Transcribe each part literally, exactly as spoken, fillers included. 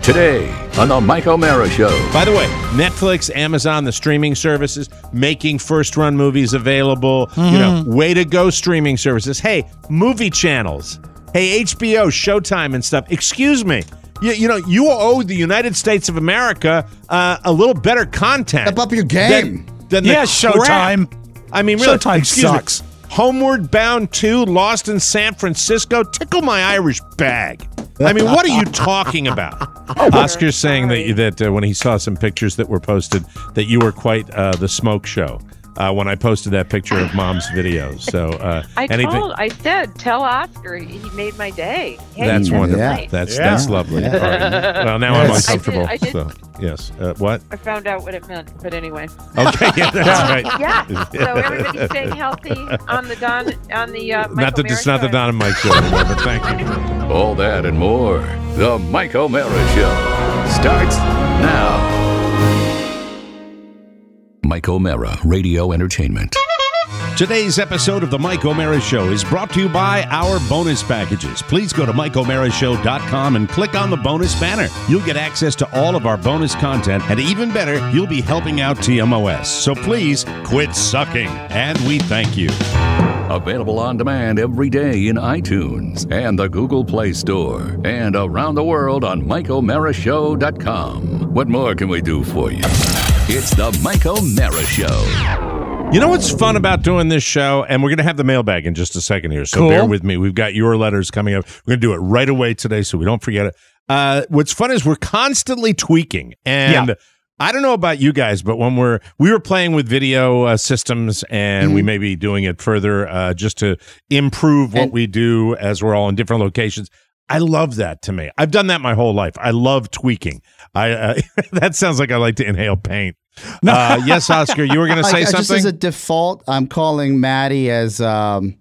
today on the Mike O'Mara Show. By the way, Netflix, Amazon, the streaming services, making first-run movies available. Mm-hmm. You know, way to go, streaming services. Hey, movie channels. Hey, H B O, Showtime and stuff. Excuse me. You, you know, you owe the United States of America uh, a little better content. Step up your game. Than, than yeah, the Showtime. Crap. I mean, really, Showtime excuse sucks. Me. Homeward Bound two, Lost in San Francisco. Tickle my Irish bag. I mean, what are you talking about? Oscar's saying that that uh, when he saw some pictures that were posted, that you were quite uh, the smoke show uh, when I posted that picture of Mom's videos. So uh, I anything, told, I said, tell Oscar he made my day. Hey, that's wonderful. Yeah. That's Yeah. that's lovely. Yeah. All right. Well, now Yes. I'm uncomfortable. I did, I so yes, uh, what? I found out what it meant, but anyway. Okay, yeah, that's right. Yeah. So everybody's staying healthy on the Don on the uh, Not that it's not the Don and Mike show anymore, but thank you. All that and more. The Mike O'Mara Show starts now. Mike O'Mara Radio Entertainment. Today's episode of the Mike O'Mara Show is brought to you by our bonus packages. Please go to Mike O'Mara Show dot com and click on the bonus banner. You'll get access to all of our bonus content, and even better, you'll be helping out T M O S. So please quit sucking, and we thank you. Available on demand every day in iTunes and the Google Play Store, and around the world on Mike O'Mara Show dot com. What more can we do for you? It's the Mike O'Mara Show. You know what's fun about doing this show? And we're going to have the mailbag in just a second here, so Cool. bear with me. We've got your letters coming up. We're going to do it right away today so we don't forget it. Uh, what's fun is we're constantly tweaking. And Yeah. I don't know about you guys, but when we're we were playing with video uh, systems, and mm-hmm. we may be doing it further uh, just to improve what and- we do as we're all in different locations. I love that to me. I've done that my whole life. I love tweaking. I uh, that sounds like I like to inhale paint. No. Uh, yes, Oscar, you were going to say I, I, something? Just as a default, I'm calling Maddie as um,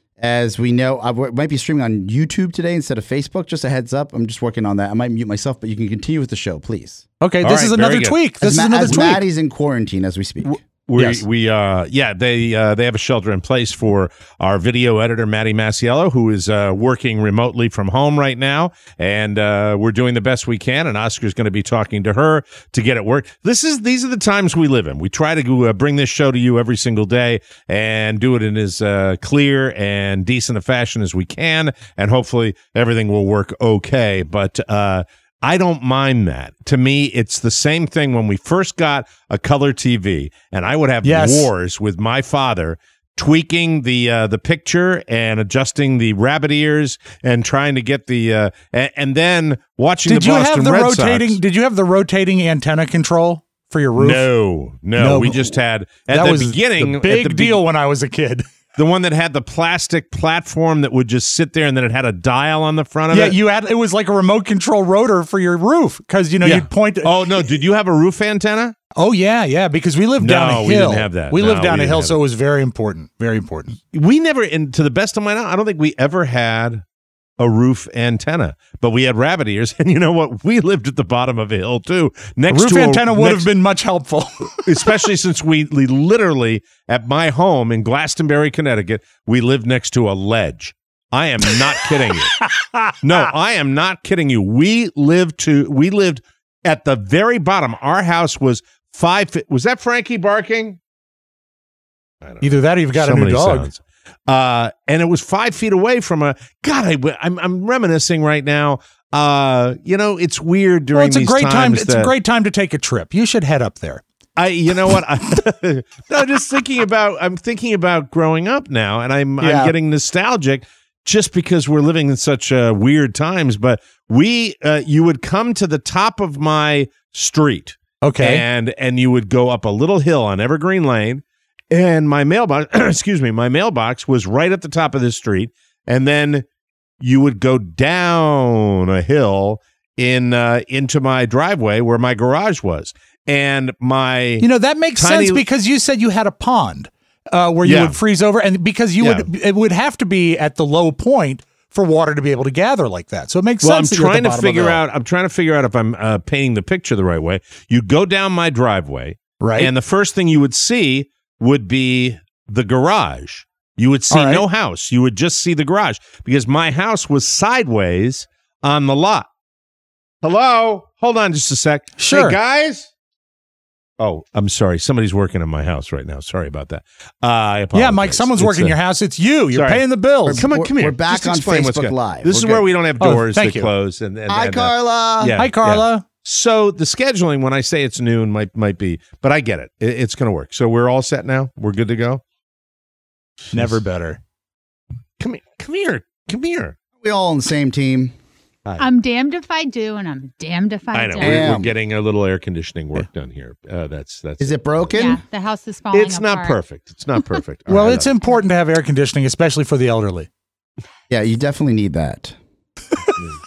as we know. I w- might be streaming on YouTube today instead of Facebook. Just a heads up. I'm just working on that. I might mute myself, but you can continue with the show, please. Okay, All this right, is another very good. tweak. This as is Ma- another as tweak. Maddie's in quarantine as we speak. We, Yes. we, uh, yeah, they, uh, they have a shelter in place for our video editor, Maddie Masiello, who is, uh, working remotely from home right now. And, uh, we're doing the best we can. And Oscar's going to be talking to her to get it worked. This is, these are the times we live in. We try to uh, bring this show to you every single day and do it in as, uh, clear and decent a fashion as we can. And hopefully everything will work okay. But, uh, I don't mind that. To me, it's the same thing when we first got a color T V, and I would have Yes. wars with my father, tweaking the uh, the picture and adjusting the rabbit ears and trying to get the uh, and, and then watching Did the you Boston have the Red rotating? Sox. Did you have the rotating antenna control for your roof? No, no, No. we just had at that the was beginning the at big the be- deal when I was a kid. The one that had the plastic platform that would just sit there, and then it had a dial on the front of Yeah, it. you had it was like a remote control rotor for your roof because you know Yeah. you'd point. Oh no! Did you have a roof antenna? Oh yeah, yeah. Because we lived down No, a hill. we didn't have that. We No, lived down we a didn't hill, have so it. it was very important. Very important. We never, and to the best of my knowledge, I don't think we ever had a roof antenna, but we had rabbit ears. And you know what? We lived at the bottom of a hill too. Next A roof to antenna a, would next, have been much helpful. especially since we, we literally at my home in Glastonbury, Connecticut, we lived next to a ledge. I am not kidding you. No, I am not kidding you. We lived to we lived at the very bottom. Our house was five feet. Was that Frankie barking? I don't know. Either that or you've got So a new many dog. sounds. Uh, and it was five feet away from a God. I, I'm I'm reminiscing right now. Uh, you know, it's weird during Well, it's a these great time. times It's that, a great time to take a trip. You should head up there. I, you know what? I, no, just thinking about. I'm thinking about growing up now, and I'm Yeah. I'm getting nostalgic just because we're living in such uh, weird times. But we, uh, you would come to the top of my street, Okay. and and you would go up a little hill on Evergreen Lane. And my mailbox, excuse me, my mailbox was right at the top of this street. And then you would go down a hill in uh, into my driveway where my garage was. And my, You know, that makes tiny- sense because you said you had a pond uh, where you Yeah. would freeze over, and because you Yeah. would, it would have to be at the low point for water to be able to gather like that. So it makes well, I'm sense. that you're at trying the to bottom of figure the hill. out, I'm trying to figure out if I'm uh, painting the picture the right way. You go down my driveway, Right. and the first thing you would see would be the garage. You would see All right. no house. You would just see the garage because my house was sideways on the lot. Hello? hold on just a sec. Sure. Hey, guys. Oh, I'm sorry. Somebody's working in my house right now. Sorry about that. Uh, I apologize. Yeah, Mike, someone's It's working in a- your house. It's you. You're Sorry. paying the bills. Come on, We're- come here. we're back Just on explain what's Facebook going- Live. This We're is where good. we don't have Oh, doors thank that you. close. And, and Hi, and, uh, Carla. yeah, Hi, Carla. So the scheduling, when I say it's noon, might might be, but I get it. it it's going to work. So we're all set now. We're good to go. Never better. Come here. Come here. Come here. We all on the same team. I'm damned if I do, and I'm damned if I, I know. don't. We're, we're Damn. getting a little air conditioning work done here. Uh, that's that's. Is it broken? Yeah, the house is falling It's not apart. perfect. It's not perfect. All Well, right, it's I love important to have air conditioning, especially for the elderly. Yeah, you definitely need that. it.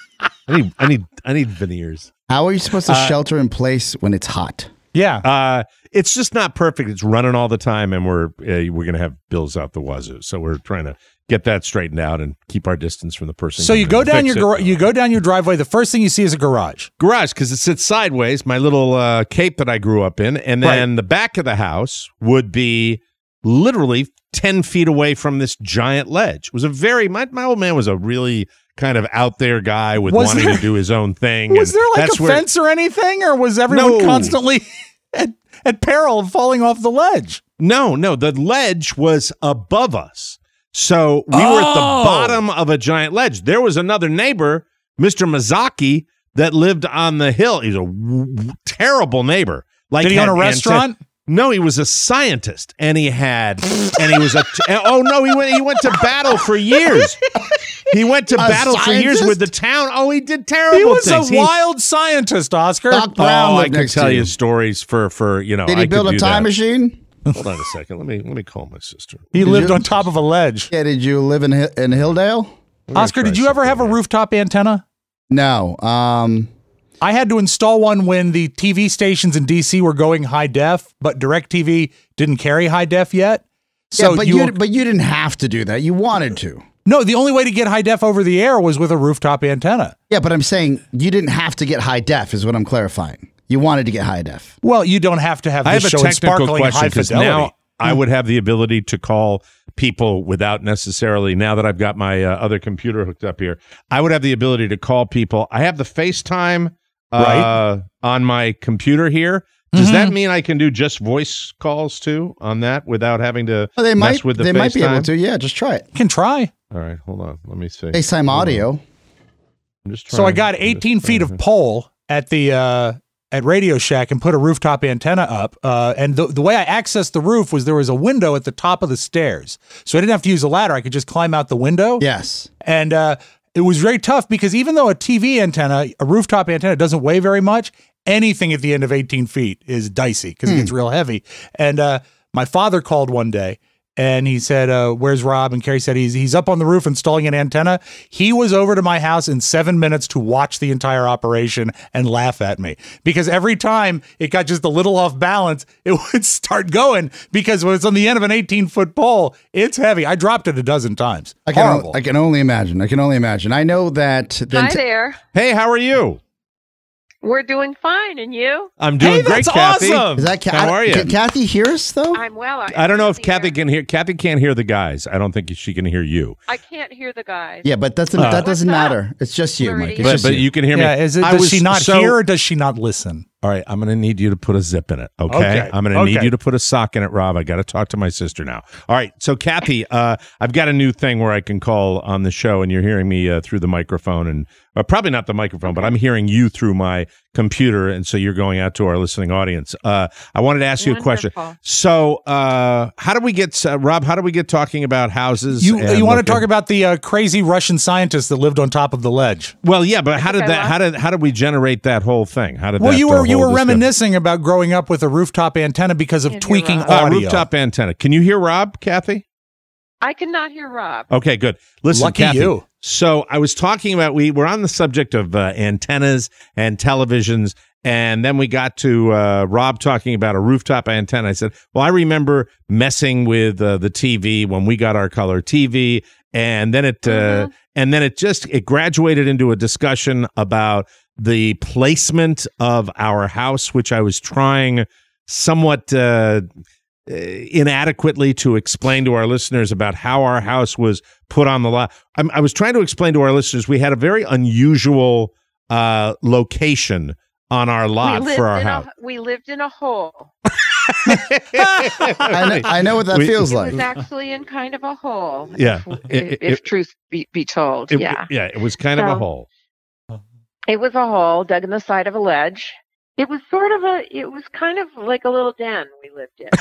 I need. I need. I need veneers. How are you supposed to Uh, shelter in place when it's hot? Yeah. Uh, it's just not perfect. It's running all the time, and we're uh, we're going to have bills out the wazoo. So we're trying to get that straightened out and keep our distance from the person. So you coming go in to down fix your it. gar- you go down your driveway. The first thing you see is a garage. garage because it sits sideways. My little uh, cape that I grew up in, and then the back of the house would be literally ten feet away from this giant ledge. It was a very my my old man was a really kind of out there guy with Was wanting there- to do his own thing. Was and there like that's a where- fence or anything, or was everyone No. constantly at, at peril of falling off the ledge? No, no, the ledge was above us. So we were at the Oh. bottom of a giant ledge. There was another neighbor, Mister Mazaki, that lived on the hill. He was a w- w- terrible neighbor. Like Did he had own a ante- restaurant? No, he was a scientist, and he had, and he was a. oh no, he went. He went to battle for years. He went to A battle for years scientist? with the town. Oh, he did terrible He was things. a He- wild scientist, Oscar. Doc Brown Oh, I lived could next tell to you you. stories for for you know. Did he I build could a do time that. machine? Hold on a second. Let me let me call my sister. He Did lived you- on top of a ledge. Yeah, did you live in Hi- in Hilldale? We're gonna Oscar, try did you ever have a something here. rooftop antenna? No. Um, I had to install one when the T V stations in D C were going high def, but DirecTV didn't carry high def yet. So yeah, but you, you but you didn't have to do that. You wanted to. no, the only way to get high def over the air was with a rooftop antenna. Yeah, but I'm saying you didn't have to get high def is what I'm clarifying. You wanted to get high def. Well, you don't have to have I this have a show in technical sparkling question high because fidelity. now I would have the ability to call people without necessarily. Now that I've got my uh, other computer hooked up here, I would have the ability to call people. I have the FaceTime uh, Right. on my computer here. Does that mean I can do just voice calls too on that without having to Well, they mess might with the they FaceTime? might be able to. Yeah, just try it. You can try. All right, hold on. Let me see. FaceTime audio. I'm just So I trying- got I'm just eighteen feet trying. of pole at the uh, at Radio Shack and put a rooftop antenna up. Uh, and the, the way I accessed the roof was there was a window at the top of the stairs, so I didn't have to use a ladder. I could just climb out the window. Yes. And uh, it was very tough because even though a T V antenna, a rooftop antenna, doesn't weigh very much, anything at the end of eighteen feet is dicey because it gets real heavy. And uh, my father called one day and he said, uh, where's Rob? And Carrie said, he's, he's up on the roof installing an antenna. He was over to my house in seven minutes to watch the entire operation and laugh at me because every time it got just a little off balance, it would start going because when it's on the end of an eighteen foot pole, it's heavy. I dropped it a dozen times. I can Horrible. I can only imagine. I can only imagine. I know that the Hi ante- there. Hey, how are you? We're doing fine, and you? I'm doing Hey, great, that's Kathy. awesome. Is that Ca- How are you? Can Kathy hear us though? I'm well. I, I don't know if hear- Kathy can hear. Kathy can't hear the guys. I don't think she can hear you. I can't hear the guys. Yeah, but that's Uh, that doesn't What's up? matter. It's just you, We're Mike. It's idiots. But, just but you. you can hear Yeah, me. is it, I does was she not so- hear or does she not listen? All right, I'm going to need you to put a zip in it. Okay, Okay, I'm going to need okay. you to put a sock in it, Rob. I got to talk to my sister now. All right, so Kathy, uh, I've got a new thing where I can call on the show, and you're hearing me uh, through the microphone, and uh, probably not the microphone, but I'm hearing you through my computer, and so you're going out to our listening audience. Uh, I wanted to ask you a question. Wonderful. So, uh, how do we get uh, Rob? How do we get talking about houses? You and you want to looking- talk about the uh, crazy Russian scientist that lived on top of the ledge? Well, yeah, but how did I that? lost How did how did we generate that whole thing? How did Well, that, you uh, were you whole were discussion- reminiscing about growing up with a rooftop antenna because of Can't hear tweaking Rob. Uh, audio. rooftop antenna. Can you hear Rob, Kathy? I cannot hear Rob. Okay, good. Listen, Lucky Kathy, you. So I was talking about we were on the subject of uh, antennas and televisions, and then we got to uh, Rob talking about a rooftop antenna. I said, "Well, I remember messing with uh, the T V when we got our color T V, and then it uh, Mhm. and then it just it graduated into a discussion about the placement of our house, which I was trying somewhat." Uh, uh, inadequately to explain to our listeners about how our house was put on the lot. I'm, I was trying to explain to our listeners we had a very unusual uh, location on our lot we lived for our in house. A, we lived in a hole. I, know, I know what that We- feels It like. was actually in kind of a hole. Yeah. If, It- if it- truth be, be told. It- yeah. yeah, it was kind of a So- hole. It was a hole dug in the side of a ledge. It was sort of a, it was kind of like a little den we lived in.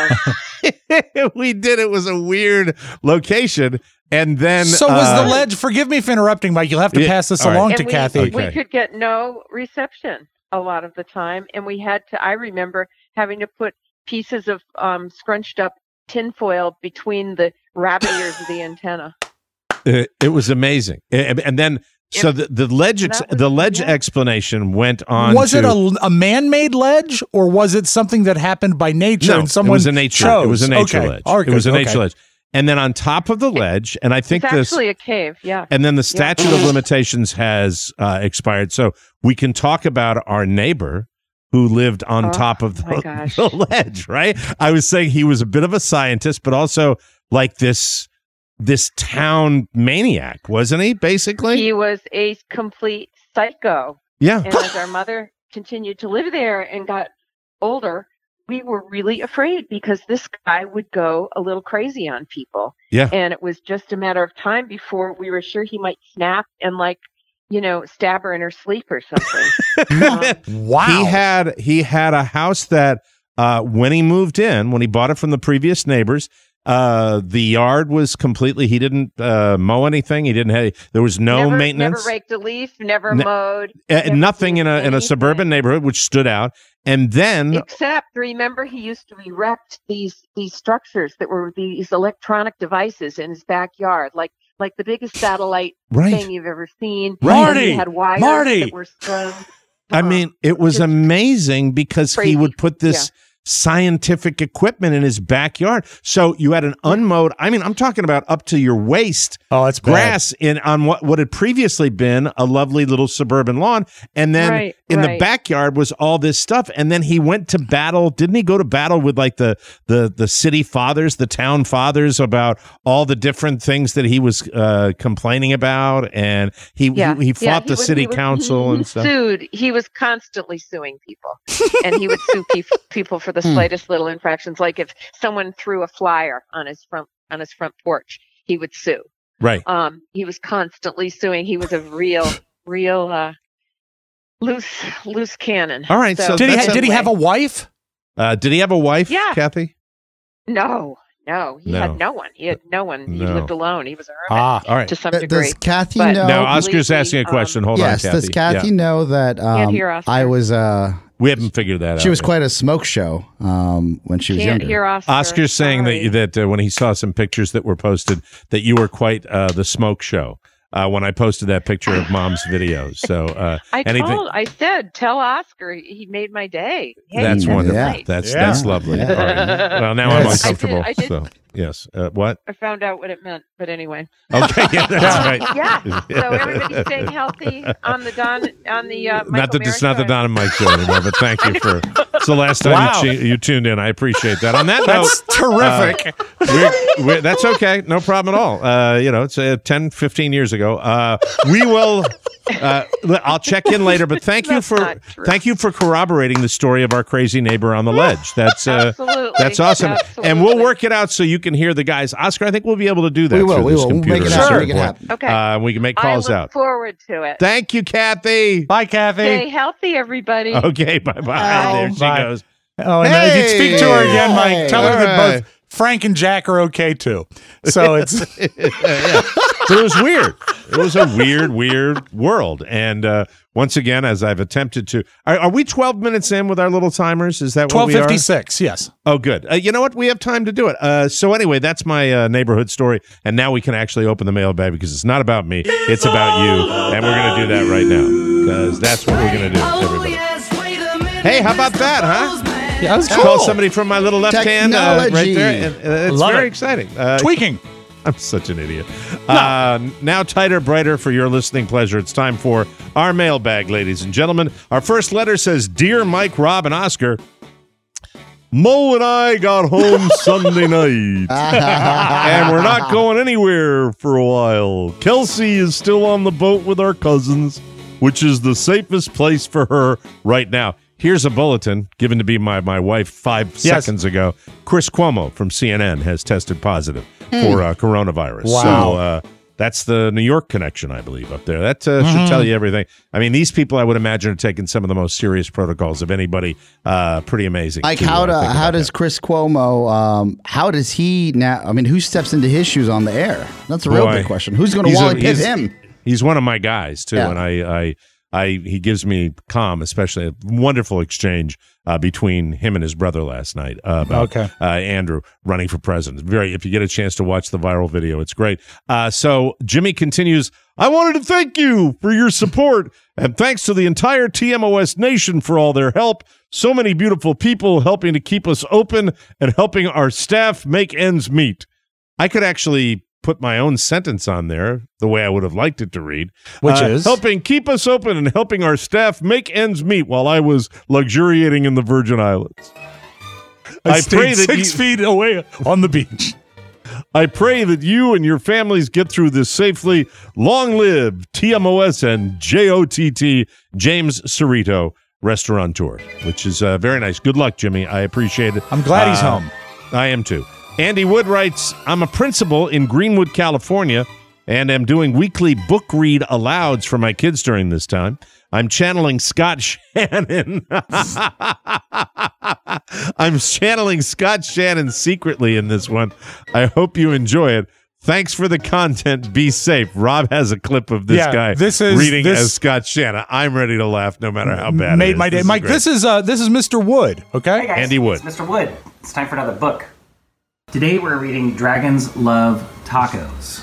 So We did. It was a weird location. And then. So was uh, the ledge? Forgive me for interrupting, Mike. You'll have to Yeah, pass this all right. along and to we, Kathy. Okay. we could get no reception a lot of the time. And we had to, I remember having to put pieces of um, scrunched up tinfoil between the rabbit ears of the antenna. It, it was amazing. And and then. So the, the ledge ex- That was- the ledge yeah. explanation went on. Was to, it a, a man-made ledge, or was it something that happened by nature No, and someone it was a nature. chose? It was a nature Okay. ledge. All right, it was a good. nature Okay. ledge. And then on top of the ledge, and I think It's this, actually a cave. Yeah. and then the statute of limitations has uh, expired. So we can talk about our neighbor who lived on Oh, top of my the, gosh. the ledge. Right? I was saying he was a bit of a scientist, but also like this this town maniac, wasn't he? Basically, He was a complete psycho. yeah. And as our mother continued to live there and got older, we were really afraid because this guy would go a little crazy on people. Yeah. And it was just a matter of time before we were sure he might snap and, like, you know, stab her in her sleep or something. um, Wow. He had he had a house that uh, when he moved in, when he bought it from the previous neighbors, uh, the yard was completely. He didn't uh, mow anything. He didn't have. There was no never, maintenance. Never raked a leaf, never Ne- mowed. Uh, never nothing did in a in a anything. suburban neighborhood, which stood out. And then Except, remember, he used to erect these these structures that were these electronic devices in his backyard, like like the biggest satellite right. thing you've ever seen. Right. And he Marty! had wires Marty! that were strung. I mean, it was just amazing because he crazy. would put this scientific equipment in his backyard. So you had an unmowed. I mean, I'm talking about up to your waist. Oh, that's bad. Grass in on what, what had previously been a lovely little suburban lawn, and then Right, in the right. backyard was all this stuff. And then he went to battle. Didn't he go to battle with like the the the city fathers, the town fathers, about all the different things that he was uh, complaining about? And he Yeah. he, he Yeah, fought he the was- city he was- council he and stuff. Sued. He was constantly suing people, and he would sue pe- people for the slightest little infractions. Like if someone threw a flyer on his front on his front porch, he would sue. Right. Um, he was constantly suing. He was a real, real uh, loose, loose cannon. All right, so Did he That's ha- did he have a wife? Uh, did he have a wife, Yeah. Kathy? No, no, he No. had no one. He had no one. He No. lived alone. He was a hermit Ah, All right. to some Uh, degree. Does Kathy But- know? Now, Oscar's completely, asking a question. um, Hold yes. on, Kathy. Does Kathy Yeah. know that Can't um, hear Oscar. I was? Uh, We haven't figured that out. she was yet. quite a smoke show um, when she was Can't younger. hear Oscar. Oscar's saying Sorry. that that uh, when he saw some pictures that were posted, that you were quite uh, the smoke show. Uh, when I posted that picture of Mom's videos, so uh, I anything. told, I said, tell Oscar he made my day. Hey, That's Yeah. wonderful. Yeah. That's Yeah. that's lovely. Yeah. All right. Well, now I'm Yes. uncomfortable. I did- I did- So yes. Uh, what? I found out what it meant, but anyway. Okay. Yeah, that's right. Yeah. So everybody's staying healthy on the Don on the uh, Not Michael that it's not the Mara Don and Mike show anymore, but thank you for. It's the last time Wow. you, tu- you tuned in. I appreciate that. On that note, That's terrific. we're, we're, that's okay. No problem at all. Uh, you know, it's uh, ten, fifteen years ago. Uh, we will. Uh, I'll check in later, but thank you That's for not true. thank you for corroborating the story of our crazy neighbor on the ledge. That's uh, Absolutely. that's awesome, Absolutely. and we'll work it out so you can hear the guys. Oscar, I think we'll be able to do that. We will, through we this will. We'll computer make it at happen, some make it point. happen. Okay. Uh, we can make calls I look out. forward to it. Thank you, Kathy. Bye, Kathy. Stay healthy, everybody. Okay, bye bye. Bye. There she Bye. goes. Oh, and if you speak to her again, Mike, Hey. tell her All that right. both Frank and Jack are okay too. So it's So it was weird. It was a weird, weird world. And uh, once again, as I've attempted to, are, are we twelve minutes in with our little timers? Is that what twelve we are? fifty six. Yes. Oh, good. Uh, you know what? We have time to do it. Uh, so anyway, that's my uh, neighborhood story. And now we can actually open the mailbag because it's not about me. It's about you. And we're going to do that right now because that's what we're going to do, everybody. Hey, how about that, huh? Yeah, that's Call somebody from my little left hand uh, right Technology. there. And, uh, it's Love very it. exciting. Uh, Tweaking. I'm such an idiot. Uh, now tighter, brighter for your listening pleasure. It's time for our mailbag, ladies and gentlemen. Our first letter says, Dear Mike, Rob, and Oscar, Mo and I got home Sunday night, and we're not going anywhere for a while. Kelsey is still on the boat with our cousins. which is the safest place for her right now. Here's a bulletin given to be my, my wife five Yes. seconds ago. Chris Cuomo from C N N has tested positive Hmm. for uh, coronavirus. Wow. So uh, that's the New York connection, I believe, up there. That uh, should tell you everything. I mean, these people, I would imagine, are taking some of the most serious protocols of anybody. Uh, pretty amazing. Like to, how uh, do, think how about does that. Chris Cuomo um, how does he now? I mean, who steps into his shoes on the air? That's a real Boy, big question. Who's going to he's a- Wally Pipp he's- him? He's one of my guys too, Yeah. and I, I, I, he gives me calm, especially a wonderful exchange uh, between him and his brother last night uh, about Okay. uh, Andrew running for president. Very, if you get a chance to watch the viral video, it's great. Uh, so Jimmy continues. I wanted to thank you for your support, and thanks to the entire T M O S nation for all their help. So many beautiful people helping to keep us open and helping our staff make ends meet. I could actually put my own sentence on there the way I would have liked it to read. Which Uh, is? helping keep us open and helping our staff make ends meet while I was luxuriating in the Virgin Islands. I, I stayed pray that six you- feet away on the beach. I pray that you and your families get through this safely. Long live T M O S and J O T T, James Cerrito, restaurateur, which is uh, very nice. Good luck, Jimmy. I appreciate it. I'm glad he's Uh, home. I am too. Andy Wood writes, I'm a principal in Greenwood, California, and am doing weekly book read alouds for my kids during this time. I'm channeling Scott Shannon. I'm channeling Scott Shannon secretly in this one. I hope you enjoy it. Thanks for the content. Be safe. Rob has a clip of this Yeah, guy this is- reading this- as Scott Shannon. I'm ready to laugh no matter how bad it Made is. my day. This is Mike, great. this is uh this is Mister Wood, okay? Hey guys, Andy Wood. It's Mister Wood. It's time for another book. Today we're reading Dragons Love Tacos.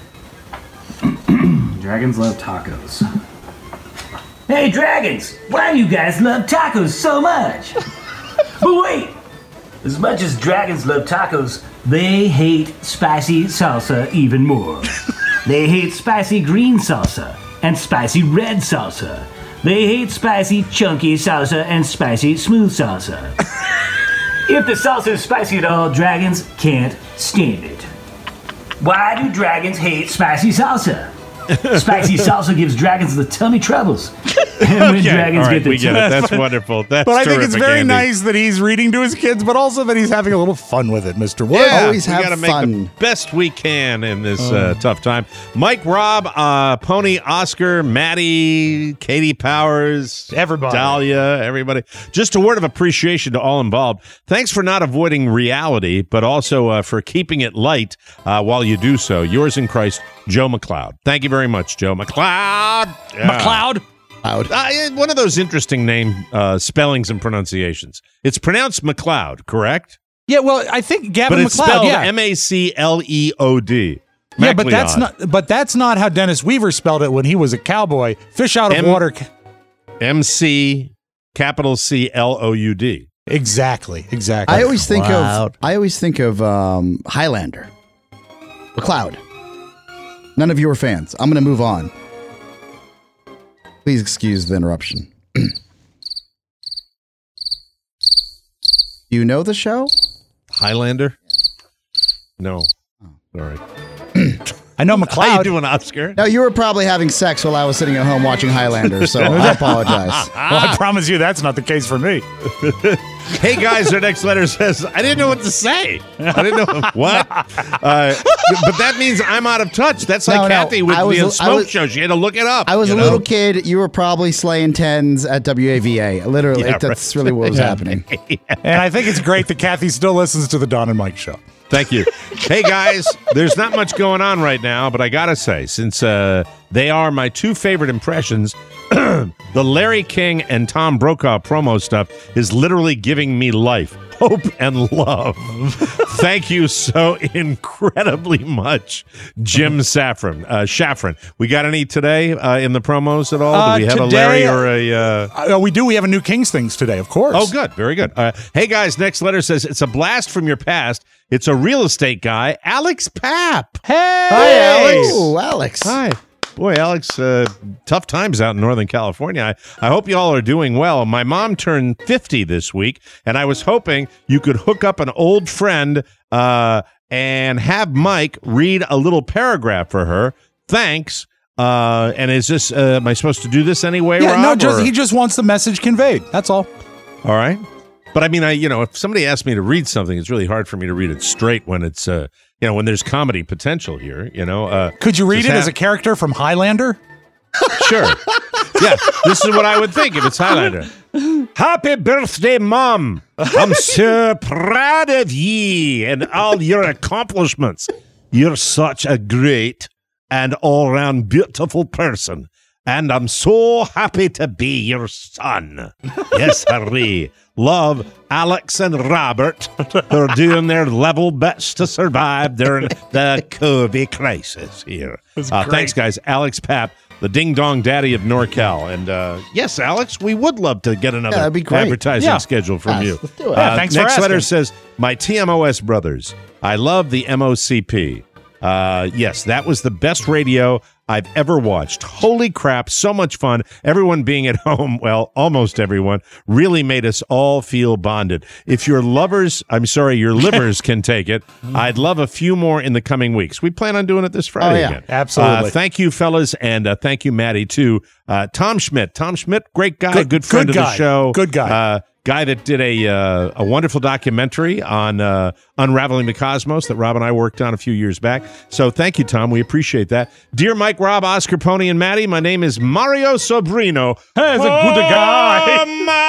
Dragons Love Tacos. Hey dragons, why do you guys love tacos so much? But wait, as much as dragons love tacos, they hate spicy salsa even more. They hate spicy green salsa and spicy red salsa. They hate spicy chunky salsa and spicy smooth salsa. If the salsa is spicy at all, dragons can't stand it. Why do dragons hate spicy salsa? Spicy salsa gives dragons the tummy troubles. And when Okay, dragons all right, get the we get tummy it. That's wonderful. That's But I think it's terrific, very Andy. nice that he's reading to his kids, but also that he's having a little fun with it, Mister Wood. Yeah, Always we have gotta make the fun. best we can in this uh, tough time. Mike, Rob, uh, Pony, Oscar, Maddie, Katie Powers, Everybody. Dahlia, everybody. Just a word of appreciation to all involved. Thanks for not avoiding reality, but also uh, for keeping it light uh, while you do so. Yours in Christ, Joe McLeod. Thank you very much, Joe McLeod. Yeah. McLeod. Out. Uh, one of those interesting name uh, spellings and pronunciations. It's pronounced McLeod, correct? Yeah, well, I think Gavin But it's McLeod. spelled Yeah, M A C L E O D. yeah, but that's MacLeod. not. But that's not how Dennis Weaver spelled it when he was a cowboy. Fish out of M- water. M C capital C L O U D. Exactly. Exactly. I always think Wow. of I always think of um, Highlander, McLeod. None of you are fans. I'm going to move on. Please excuse the interruption. You know the show? Highlander? No. All right. I know How you McLeod. doing, Oscar? No, you were probably having sex while I was sitting at home watching Highlander, so I apologize. Well, I promise you, that's not the case for me. Hey, guys, our next letter says, I didn't know what to say. I didn't know what. Uh, but that means I'm out of touch. That's like No, no, Kathy with I was- the I smoke was- show. She had to look it up. I was you a know? little kid. You were probably slaying tens at W A V A. Literally, Yeah, that's really what was happening. And I think it's great that Kathy still listens to the Don and Mike show. Thank you. Hey, guys, there's not much going on right now, but I got to say, since uh, they are my two favorite impressions, the Larry King and Tom Brokaw promo stuff is literally giving me life, hope, and love. Thank you so incredibly much, Jim Saffron. Uh, Shaffron. We got any today uh, in the promos at all? Uh, Do we have today- a Larry or a... Uh... Uh, we do. We have a new Kings things today, of course. Oh, good. Very good. Uh, hey, guys, next letter says, it's a blast from your past. It's a real estate guy, Alex Papp. Hey, Hi, Alex. Oh, Alex. Hi. Boy, Alex, uh, tough times out in Northern California. I, I hope you all are doing well. My mom turned fifty this week, and I was hoping you could hook up an old friend uh, and have Mike read a little paragraph for her. Thanks. Uh, and is this, uh, am I supposed to do this anyway, Yeah, Rob? no, just or- he just wants the message conveyed. That's all. All right. But I mean, I you know, if somebody asks me to read something, it's really hard for me to read it straight when it's, uh, you know, when there's comedy potential here, you know. Uh, Could you read just it have- as a character from Highlander? Sure. Yeah, this is what I would think if it's Highlander. Happy birthday, Mom. I'm so proud of ye and all your accomplishments. You're such a great and all-round beautiful person. And I'm so happy to be your son. Yes, Harry. Love, Alex and Robert, who are doing their level best to survive during the COVID crisis here. Uh, thanks, guys. Alex Papp, the ding-dong daddy of NorCal. And uh, yes, Alex, we would love to get another Yeah, that'd be great. advertising Yeah. schedule from Yes, you. let's do it. Yeah, thanks for next letter asking. says, my T M O S brothers, I love the M O C P. Uh, yes, that was the best radio I've ever watched. Holy crap, so much fun. Everyone being at home, well, almost everyone, really made us all feel bonded. If your lovers, I'm sorry, your livers can take it, I'd love a few more in the coming weeks. We plan on doing it this Friday Oh, yeah. again. Absolutely. Uh, thank you, fellas, and uh, thank you, Maddie, too. Uh, Tom Schmidt. Tom Schmidt, great guy, good, Good- friend good of guy. the show. Good guy. Uh, guy that did a uh, a wonderful documentary on uh, Unraveling the Cosmos that Rob and I worked on a few years back. So thank you, Tom. We appreciate that. Dear Mike, Rob, Oscar, Pony, and Maddie, my name is Mario Sobrino. He's a good guy.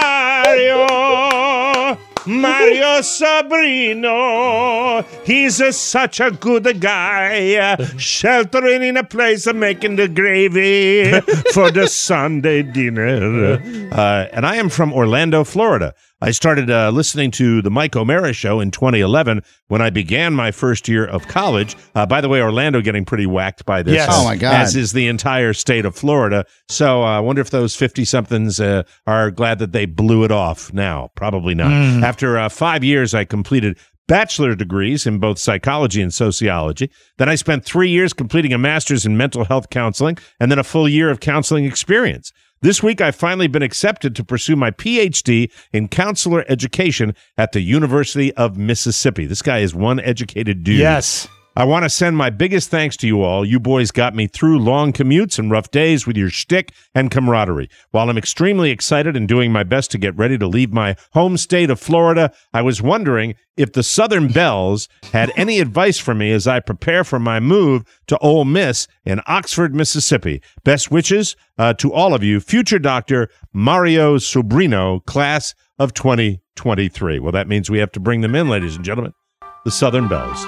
Oh, Mario. Mario Sobrino. He's a, such a good guy. Uh, sheltering in a place and making the gravy for the Sunday dinner. Uh, and I am from Orlando, Florida. I started uh, listening to the Mike O'Mara Show in twenty eleven when I began my first year of college. Uh, by the way, Orlando getting pretty whacked by this. Yes. Oh, my God. As is the entire state of Florida. So uh, I wonder if those fifty-somethings uh, are glad that they blew it off now. Probably not. After uh, five years, I completed bachelor degrees in both psychology and sociology. Then I spent three years completing a master's in mental health counseling and then a full year of counseling experience. This week, I've finally been accepted to pursue my P H D in counselor education at the University of Mississippi. This guy is one educated dude. Yes. I want to send my biggest thanks to you all. You boys got me through long commutes and rough days with your shtick and camaraderie. While I'm extremely excited and doing my best to get ready to leave my home state of Florida, I was wondering if the Southern Bells had any advice for me as I prepare for my move to Ole Miss in Oxford, Mississippi. Best wishes uh, to all of you. Future Doctor Mario Sobrino, class of twenty twenty-three. Well, that means we have to bring them in, ladies and gentlemen. The Southern Bells.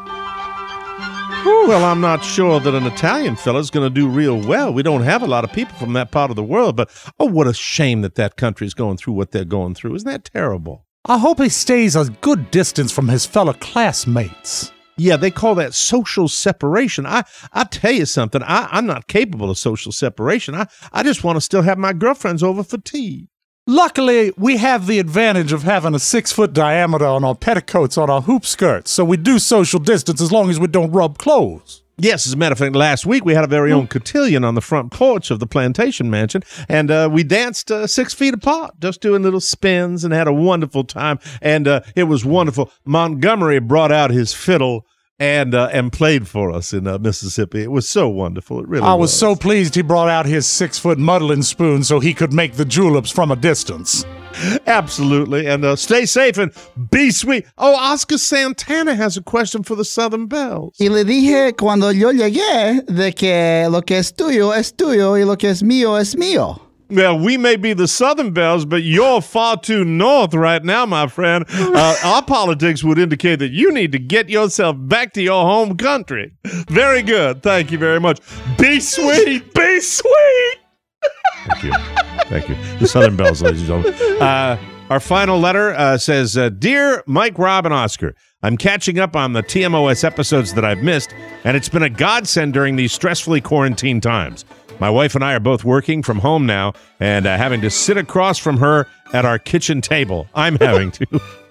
Well, I'm not sure that an Italian fella's going to do real well. We don't have a lot of people from that part of the world, but oh, what a shame that that country's going through what they're going through. Isn't that terrible? I hope he stays a good distance from his fellow classmates. Yeah, they call that social separation. I I tell you something. I, I'm not capable of social separation. I, I just want to still have my girlfriends over for tea. Luckily, we have the advantage of having a six-foot diameter on our petticoats on our hoop skirts, so we do social distance as long as we don't rub clothes. Yes, as a matter of fact, last week we had a very own cotillion on the front porch of the plantation mansion, and uh, we danced uh, six feet apart, just doing little spins and had a wonderful time, and uh, it was wonderful. Montgomery brought out his fiddle and uh, and played for us in uh, Mississippi. It was so wonderful. It really I was. was so pleased he brought out his six-foot muddling spoon so he could make the juleps from a distance. Absolutely. And uh, stay safe and be sweet. Oh, Oscar Santana has a question for the Southern Bells. Y le dije cuando yo llegué de que lo que es tuyo es tuyo y lo que es mío es mío. Well, we may be the Southern Bells, but you're far too north right now, my friend. Uh, our politics would indicate that you need to get yourself back to your home country. Very good. Thank you very much. Be sweet. Be sweet. Thank you. Thank you. The Southern Bells, ladies and gentlemen. Uh, our final letter uh, says, uh, Dear Mike, Rob, and Oscar, I'm catching up on the T M O S episodes that I've missed, and it's been a godsend during these stressfully quarantine times. My wife and I are both working from home now and uh, having to sit across from her at our kitchen table. I'm having to.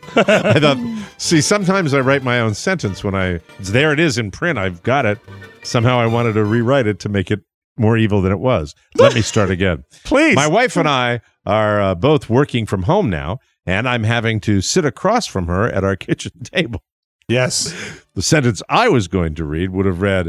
I thought, see, sometimes I write my own sentence when I, there it is in print, I've got it. Somehow I wanted to rewrite it to make it more evil than it was. Let me start again. Please. My wife and I are uh, both working from home now, and I'm having to sit across from her at our kitchen table. Yes. The sentence I was going to read would have read,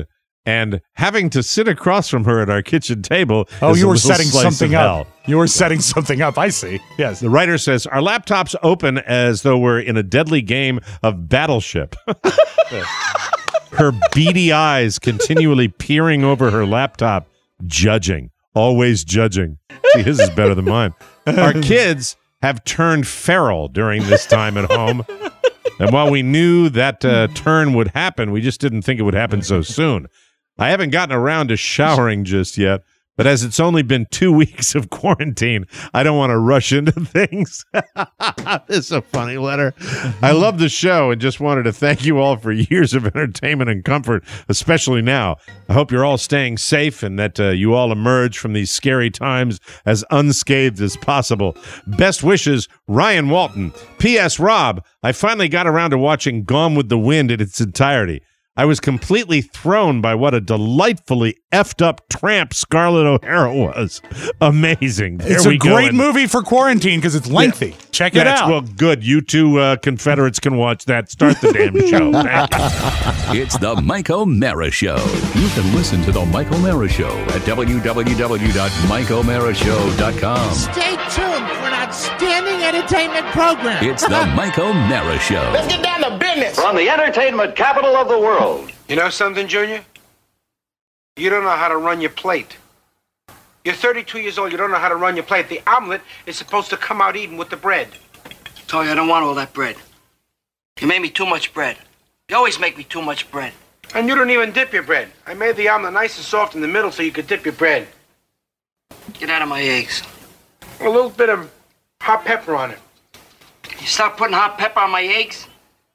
and having to sit across from her at our kitchen table. Oh, is you a were little setting slice something of up. hell. You were setting something up. I see. Yes. The writer says, our laptops open as though we're in a deadly game of Battleship. Her beady eyes continually peering over her laptop, judging, always judging. See, his is better than mine. Our kids have turned feral during this time at home. And while we knew that uh, turn would happen, we just didn't think it would happen so soon. I haven't gotten around to showering just yet, but as it's only been two weeks of quarantine, I don't want to rush into things. This is a funny letter. I love the show and just wanted to thank you all for years of entertainment and comfort, especially now. I hope you're all staying safe and that uh, you all emerge from these scary times as unscathed as possible. Best wishes, Ryan Walton. P S. Rob, I finally got around to watching Gone with the Wind in its entirety. I was completely thrown by what a delightfully effed up tramp Scarlett O'Hara was. Amazing. There It's we a go. great And- movie for quarantine because it's lengthy. Yeah. Check it That's, out. Well, good. You two uh, Confederates can watch that. Start the damn show. Thank you. It's the Mike O'Mara Show. You can listen to the Mike O'Mara Show at w w w dot mike o'mara show dot com. Stay tuned for an outstanding entertainment program. It's the Mike O'Mara Show. Let's get down to business. From the entertainment capital of the world. You know something, Junior? You don't know how to run your plate. You're thirty-two years old. You don't know how to run your plate. The omelet is supposed to come out even with the bread. I told you I don't want all that bread. You made me too much bread. You always make me too much bread. And you don't even dip your bread. I made the omelet nice and soft in the middle so you could dip your bread. Get out of my eggs. A little bit of hot pepper on it. You stop putting hot pepper on my eggs?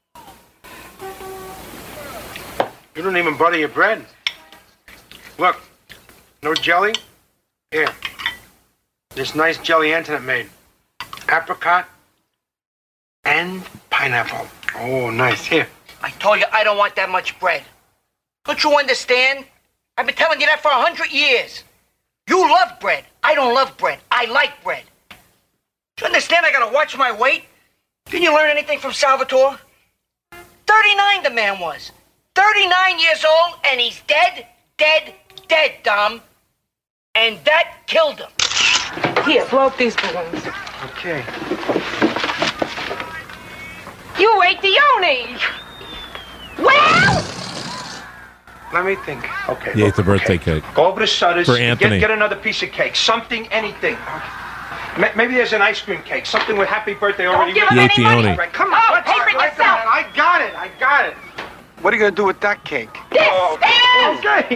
You don't even butter your bread. Look, no jelly? Here. This nice jelly Antoinette made. Apricot and pineapple. Oh, nice. Here. I told you I don't want that much bread. Don't you understand? I've been telling you that for a hundred years. You love bread. I don't love bread. I like bread. Do you understand I gotta watch my weight? Didn't you learn anything from Salvatore? thirty-nine the man was. thirty-nine years old, and he's dead, dead, dead, Dom. And that killed him. Here, blow up these balloons. Okay. You ate the Oni. Well, Let me think. Okay. He ate the birthday cake. Go over to Sutter's. For Get, Anthony. get another piece of cake. Something, anything. Ma- Maybe there's an ice cream cake. Something with happy birthday already. give written. him He ate the any money. Oni. Right, come on. Oh, let's pay for I got yourself. it. I got it. I got it. What are you going to do with that cake? This Oh, is- okay.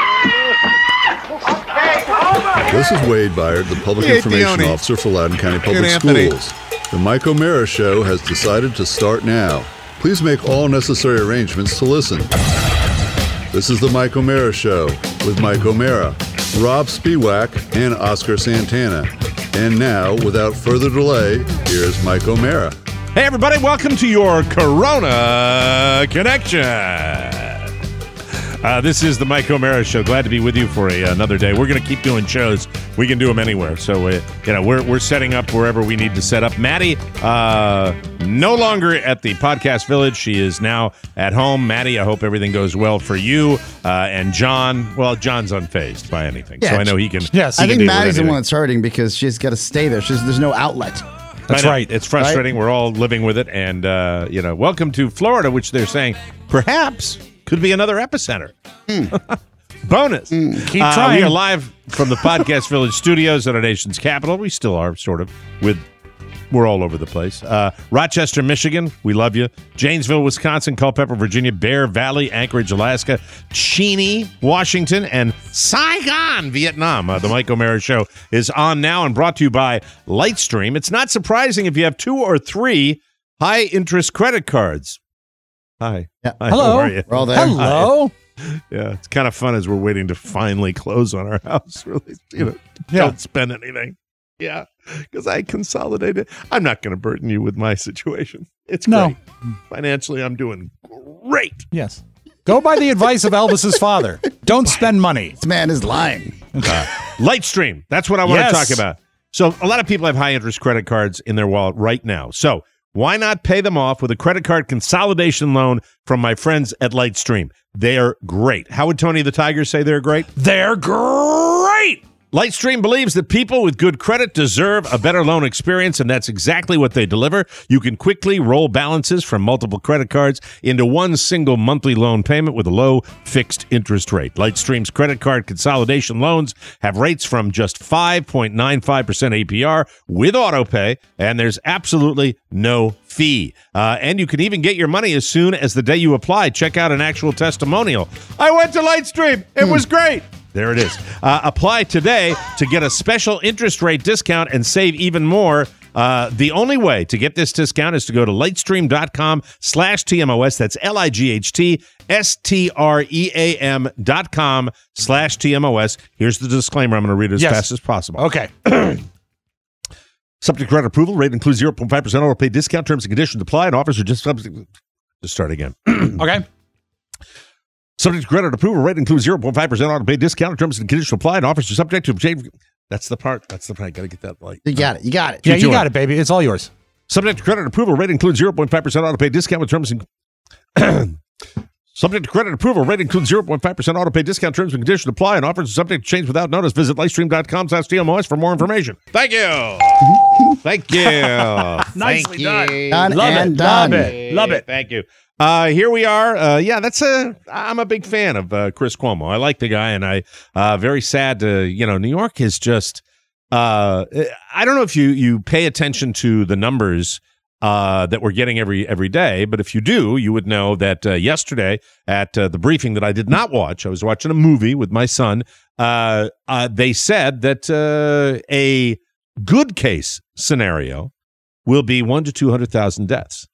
Okay, over. This is Wade Byard, the Public He ate the Information Oni. Officer for Loudoun County Public Good Anthony. Schools. The Mike O'Mara Show has decided to start now. Please make all necessary arrangements to listen. This is the Mike O'Mara Show with Mike O'Mara, Rob Spiewak, and Oscar Santana. And now, without further delay, here's Mike O'Mara. Hey, everybody, welcome to your Corona Connection. Uh, this is the Mike O'Mara Show. Glad to be with you for a, another day. We're going to keep doing shows. We can do them anywhere. So, uh, you know, we're, we're setting up wherever we need to set up. Maddie, uh, no longer at the Podcast Village. She is now at home. Maddie, I hope everything goes well for you. Uh, and John, well, John's unfazed by anything. Yeah, so I know he can. Yes. I he can think deal with Maddie's the anything. one that's hurting because she's got to stay there. She's, there's no outlet. That's I know. right. It's frustrating. We're all living with it. And, uh, you know, welcome to Florida, which they're saying perhaps could be another epicenter. Bonus. Keep Uh, trying. we are live from the Podcast Village studios at our nation's capital. We still are, sort of, with we're all over the place. Uh, Rochester, Michigan, we love you. Janesville, Wisconsin, Culpeper, Virginia, Bear Valley, Anchorage, Alaska, Cheney, Washington, and Saigon, Vietnam. Uh, the Mike O'Mara Show is on now and brought to you by Lightstream. It's not surprising if you have two or three high-interest credit cards. Hi. Yeah. Hi, Hello. How are you? We're all there. Hello. Yeah, it's kind of fun as we're waiting to finally close on our house. Really, you know, Yeah. don't spend anything. Yeah, because I consolidated. I'm not going to burden you with my situation. It's No. great. Financially, I'm doing great. Yes. Go by the advice of Elvis's father. Don't spend money. This man is lying. Uh, Lightstream. That's what I want Yes. to talk about. So a lot of people have high interest credit cards in their wallet right now. So Why not pay them off with a credit card consolidation loan from my friends at Lightstream? They're great. How would Tony the Tiger say they're great? They're great! Lightstream believes that people with good credit deserve a better loan experience, and that's exactly what they deliver. You can quickly roll balances from multiple credit cards into one single monthly loan payment with a low fixed interest rate. Lightstream's credit card consolidation loans have rates from just five point nine five percent A P R with autopay, and there's absolutely no fee. Uh, and you can even get your money as soon as the day you apply. Check out an actual testimonial. I went to Lightstream. It was great. There it is. Uh, apply today to get a special interest rate discount and save even more. Uh, the only way to get this discount is to go to lightstream.com slash TMOS. That's L-I-G-H-T-S-T-R-E-A-M dot com slash TMOS. Here's the disclaimer. I'm going to read it as Yes. fast as possible. Okay. Subject to credit approval. Rate includes zero point five percent auto pay discount. Terms and conditions apply, and offers are just subject. Just start again. Okay. Subject to credit approval. Rate includes zero point five percent auto pay discount. Terms and conditions apply, and offers are subject to change. That's the part. That's the part. Got to get that right. You got it. You got it. Yeah, you got it, baby. It's all yours. Subject to credit approval. Rate includes zero point five percent auto pay discount with terms and subject to credit approval. Rate includes zero point five percent auto pay discount. Terms and conditions apply, and offers are subject to change without notice. Visit lightstream.com slash TMOS for more information. Thank you. Thank you. Nicely Thank done. you. Done Love and it. done. Love it. Love it. Thank you. Uh, here we are. Uh, yeah, that's a. I'm a big fan of uh, Chris Cuomo. I like the guy, and I uh, very sad to you know New York is just. Uh, I don't know if you you pay attention to the numbers uh, that we're getting every every day, but if you do, you would know that uh, yesterday at uh, the briefing that I did not watch, I was watching a movie with my son. Uh, uh, they said that uh, a good case scenario will be one to two hundred thousand deaths.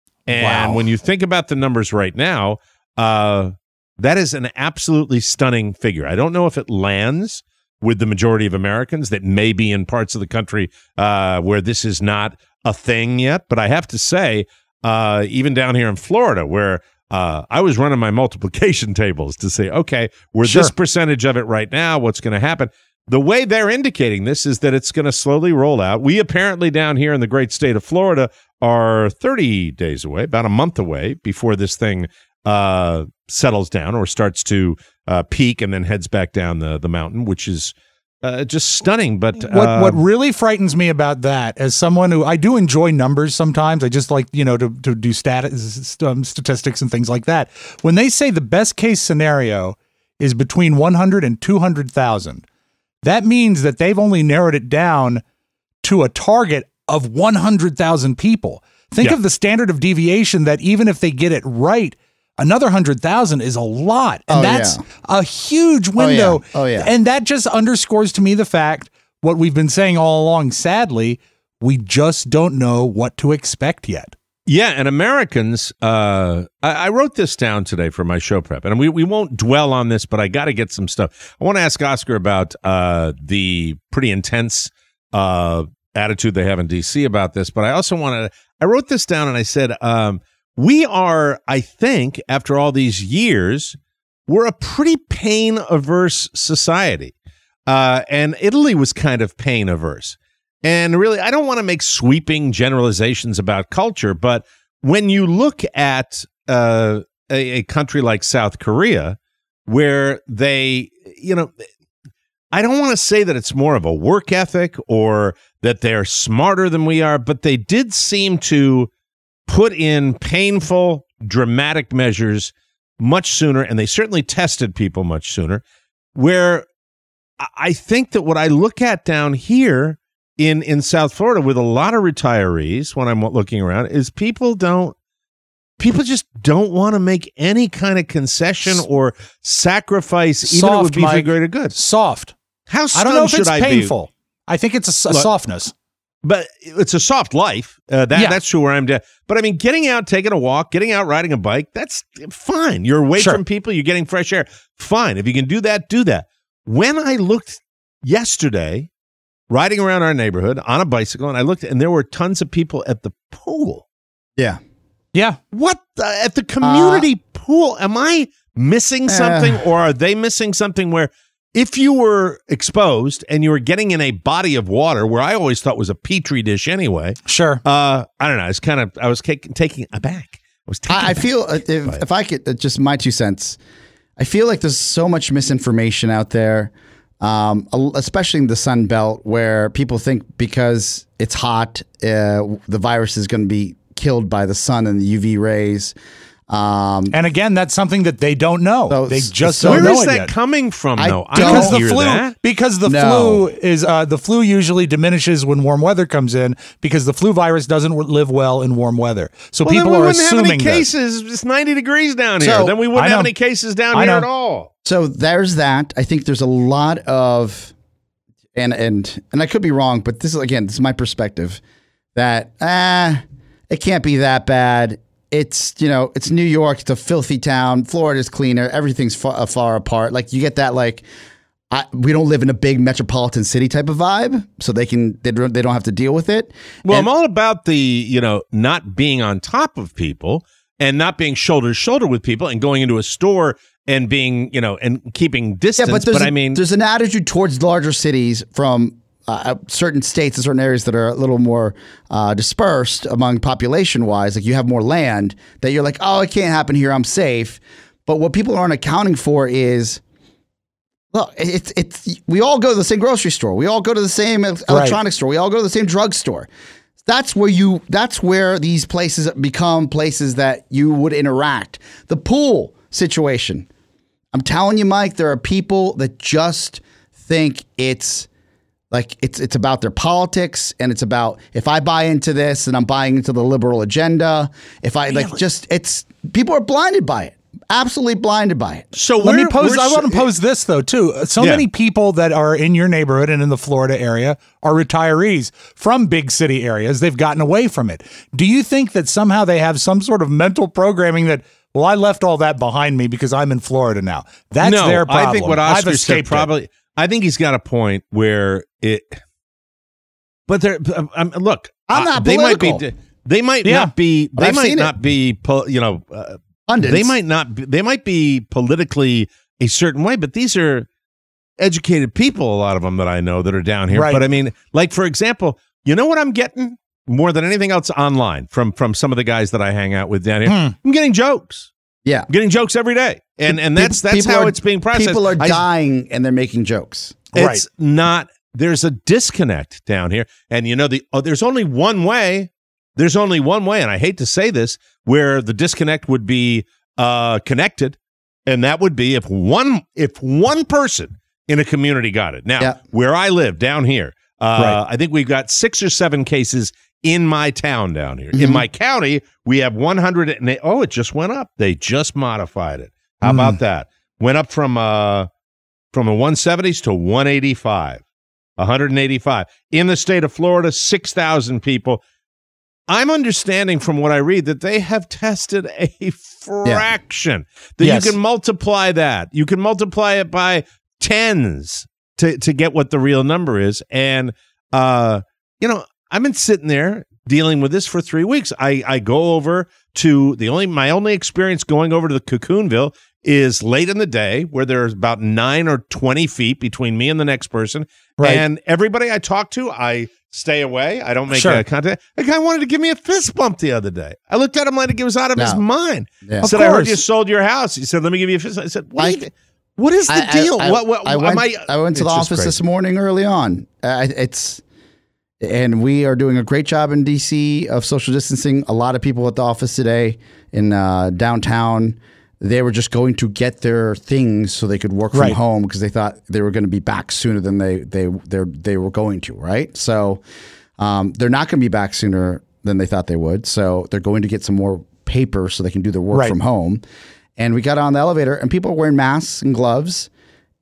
And Wow. when you think about the numbers right now, uh, that is an absolutely stunning figure. I don't know if it lands with the majority of Americans that may be in parts of the country uh, where this is not a thing yet. But I have to say, uh, even down here in Florida, where uh, I was running my multiplication tables to say, okay, we're Sure. this percentage of it right now. What's going to happen? The way they're indicating this is that it's going to slowly roll out. We apparently down here in the great state of Florida are thirty days away, about a month away before this thing uh, settles down or starts to uh, peak and then heads back down the, the mountain, which is uh, just stunning. But uh, What what really frightens me about that, as someone who I do enjoy numbers sometimes, I just like you know to to do stat, um, statistics and things like that. When they say the best case scenario is between one hundred and two hundred thousand, that means that they've only narrowed it down to a target of one hundred thousand people. Think Yeah. of the standard of deviation that even if they get it right, another one hundred thousand is a lot. And Oh, that's yeah. a huge window. Oh, yeah. And that just underscores to me the fact, what we've been saying all along, sadly, we just don't know what to expect yet. yeah, and Americans, uh, I, I wrote this down today for my show prep, and we, we won't dwell on this, but I got to get some stuff. I want to ask Oscar about uh, the pretty intense uh, attitude they have in D C about this, but I also want to, I wrote this down and I said, um, we are, I think, after all these years, we're a pretty pain-averse society. Uh, and Italy was kind of pain-averse. And really, I don't want to make sweeping generalizations about culture, but when you look at uh, a, a country like South Korea, where they, you know, I don't want to say that it's more of a work ethic or that they're smarter than we are, but they did seem to put in painful, dramatic measures much sooner, and they certainly tested people much sooner, where I think that what I look at down here in, in South Florida with a lot of retirees, when I'm looking around, is people don't, people just don't want to make any kind of concession or sacrifice, even if it would be for the greater good. Soft. How I don't know if should it's I painful. be? I think it's a, s- a Look, softness. But it's a soft life. Uh, that Yeah. That's true where I'm at. But I mean, getting out, taking a walk, getting out, riding a bike, that's fine. You're away Sure. from people. You're getting fresh air. Fine. If you can do that, do that. When I looked yesterday, riding around our neighborhood on a bicycle, and I looked, and there were tons of people at the pool. Yeah. Yeah. What? The, at the community pool? Am I missing Uh, something, or are they missing something where if you were exposed and you were getting in a body of water, where I always thought was a petri dish anyway. Sure. Uh, I don't know. It's kind of I was taking taking aback. I was taking I, I aback feel uh, if, if I could uh, just my two cents. I feel like there's so much misinformation out there, um, especially in the Sun Belt, where people think because it's hot, uh, the virus is going to be killed by the sun and the U V rays. Um, and again, that's something that they don't know. So, they just so don't Where know is it that yet. coming from, I though? I don't don't Because the hear flu, that. because the No. flu is uh, the flu usually diminishes when warm weather comes in because the flu virus doesn't w- live well in warm weather. So Well, people then we are wouldn't have assuming any that. cases. It's ninety degrees down here. So, then we wouldn't I have know. any cases down I here know. at all. So there's that. I think there's a lot of, and and and I could be wrong, but this is again, this is my perspective. That ah, it can't be that bad. It's, you know, it's New York. It's a filthy town. Florida's cleaner. Everything's far, far apart. Like you get that, like I, we don't live in a big metropolitan city type of vibe, so they can they don't, they don't have to deal with it. Well, And- I'm all about the, you know, not being on top of people and not being shoulder to shoulder with people and going into a store and being, you know, and keeping distance. Yeah, but, there's but a- I mean, there's an attitude towards larger cities from uh, certain states and certain areas that are a little more uh, dispersed among population wise. Like you have more land that you're like, oh, it can't happen here. I'm safe. But what people aren't accounting for is, well, it's it's we all go to the same grocery store. We all go to the same electronics store. We all go to the same drugstore. That's where you. That's where these places become places that you would interact. The pool situation. I'm telling you, Mike, there are people that just think it's like it's it's about their politics and it's about if I buy into this and I'm buying into the liberal agenda. If I like just it's people are blinded by it. Absolutely blinded by it. so Let me we're- pose. we're I s- want to pose this though too. So Yeah. many people that are in your neighborhood and in the Florida area are retirees from big city areas. They've gotten away from it. Do you think that somehow they have some sort of mental programming that, well, I left all that behind me because I'm in Florida now? That's no, their problem. I think what I've Oscar said escaped it. probably. I think he's got a point where it. But there, um, look, I'm uh, not they might political. be. They might Yeah. not be. But They I've might seen not it. be. po- You know. Uh, Pundits. They might not. Be, they might be politically a certain way, but these are educated people. A lot of them that I know that are down here. Right. But I mean, like for example, you know what I'm getting more than anything else online from from some of the guys that I hang out with down here. Hmm. I'm getting jokes. Yeah. I'm getting jokes every day, and and that's that's People how are- it's being processed. People are I- dying and they're making jokes. It's Right. not. There's a disconnect down here, and you know the. Oh, there's only one way. There's only one way, and I hate to say this, where the disconnect would be uh, connected, and that would be if one if one person in a community got it. Now, Yeah. where I live down here, uh, Right. I think we've got six or seven cases in my town down here. Mm-hmm. In my county, we have one hundred. And oh, it just went up. They just modified it. How Mm. about that? Went up from uh, from the one seventies to one eighty-five. one hundred eighty-five. In the state of Florida, six thousand people. I'm understanding from what I read that they have tested a fraction. That Yes. you can multiply that. You can multiply it by tens to, to get what the real number is. And, uh, you know, I've been sitting there dealing with this for three weeks. I, I go over to the only, my only experience going over to the Cocoonville is late in the day where there's about nine or twenty feet between me and the next person. Right. And everybody I talk to, I stay away. I don't make Sure. eye contact. A guy wanted to give me a fist bump the other day. I looked at him like he was out of his No. mind. Yeah. I Of said, I heard course. you sold your house. He said, let me give you a fist. I said, what, I- do you- what is the I- I- deal? I, what, what, I am went, I, I went to the It's just office crazy. this morning early on. Uh, it's and we are doing a great job in D C of social distancing. A lot of people at the office today in uh, downtown, they were just going to get their things so they could work from Right. home because they thought they were going to be back sooner than they they they they were going to. Right, so um, they're not going to be back sooner than they thought they would. So they're going to get some more paper so they can do their work Right. from home. And we got on the elevator, and people were wearing masks and gloves.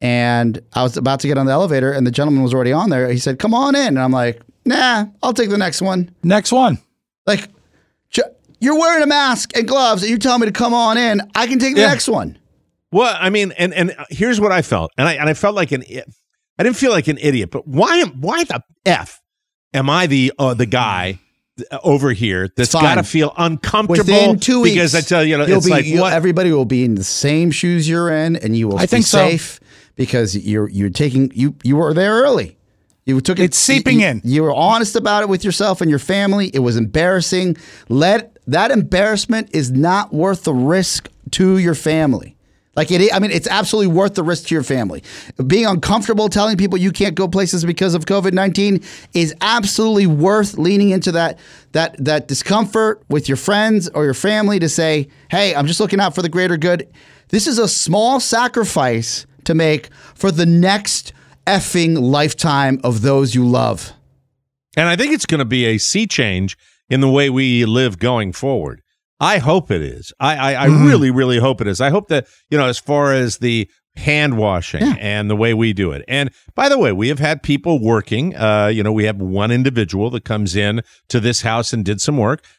And I was about to get on the elevator, and the gentleman was already on there. He said, "Come on in." And I'm like, "Nah, I'll take the next one." Next one. Like, j- you're wearing a mask and gloves, and you're telling me to come on in. I can take the Yeah. next one. Well, I mean, and and here's what I felt, and I and I felt like an, I didn't feel like an idiot, but why am why the f am I the uh, the guy over here that's Fine. got to feel uncomfortable Within two weeks, because I tell you, you'll it's be- like you'll- what everybody will be in the same shoes you're in, and you will I be think so. safe because you're you're taking you you were there early. You took it, It's seeping you, in. You were honest about it with yourself and your family. It was embarrassing. Let that embarrassment is not worth the risk to your family. Like it, I mean, it's absolutely worth the risk to your family. Being uncomfortable telling people you can't go places because of COVID nineteen is absolutely worth leaning into that that that discomfort with your friends or your family to say, "Hey, I'm just looking out for the greater good." This is a small sacrifice to make for the next effing lifetime of those you love. And I think it's going to be a sea change in the way we live going forward. I hope it is. I, I, I mm. really, really hope it is. I hope that, you know, as far as the hand washing yeah. and the way we do it. And by the way, we have had people working. Uh, you know, we have one individual that comes in to this house and did some work.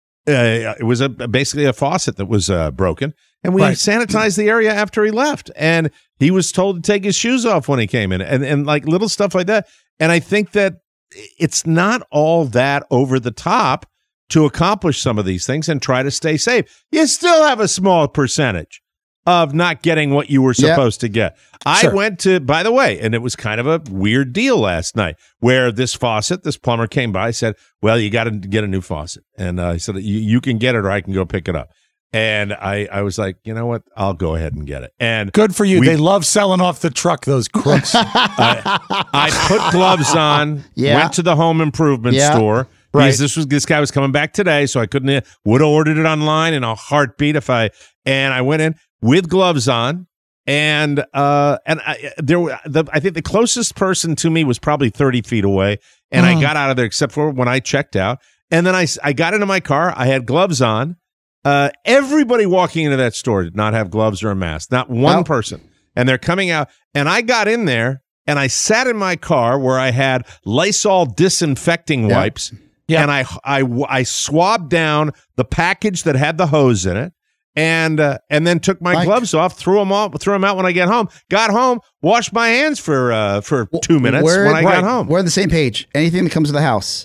Uh, it was a basically a faucet that was uh, broken. And we right. sanitized the area after he left. And he was told to take his shoes off when he came in and, and like little stuff like that. And I think that it's not all that over the top to accomplish some of these things and try to stay safe. You still have a small percentage of not getting what you were supposed yep. to get. I sure. went to, by the way, and it was kind of a weird deal last night where this faucet, this plumber came by, said, well, you got to get a new faucet. And uh, he said, you, you can get it or I can go pick it up. And I, I was like, you know what? I'll go ahead and get it. And good for you. We, they love selling off the truck, those crooks. I, I put gloves on, yeah. went to the home improvement yeah. store. Right. Because this was this guy was coming back today, so I couldn't would have ordered it online in a heartbeat if I and I went in with gloves on, and uh and I, there the, I think the closest person to me was probably thirty feet away, and mm. I got out of there except for when I checked out, and then I I got into my car, I had gloves on. Uh, everybody walking into that store did not have gloves or a mask, not one well, person, and they're coming out, and I got in there and I sat in my car where I had Lysol disinfecting yeah. wipes. Yeah. And I, I, I swabbed down the package that had the hose in it, and uh, and then took my Mike. gloves off, threw them off, threw them out when I get home. Got home, washed my hands for uh, for two minutes we're, when I right. got home. We're on the same page. Anything that comes to the house,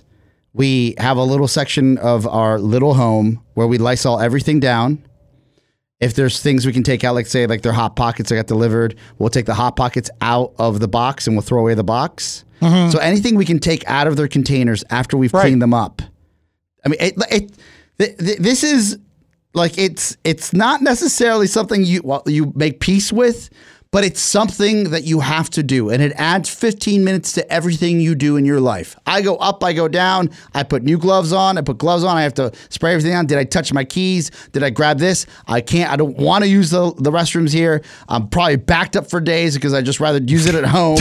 we have a little section of our little home where we Lysol everything down. If there's things we can take out, like say like their Hot Pockets that got delivered, we'll take the Hot Pockets out of the box and we'll throw away the box. Mm-hmm. So anything we can take out of their containers after we've right. cleaned them up. I mean, it, it, it, this is like it's it's not necessarily something you well, you make peace with, but it's something that you have to do, and it adds fifteen minutes to everything you do in your life. I go up, I go down, I put new gloves on, I put gloves on, I have to spray everything on. Did I touch my keys? Did I grab this? I can't, I don't want to use the, the restrooms here. I'm probably backed up for days because I'd just rather use it at home.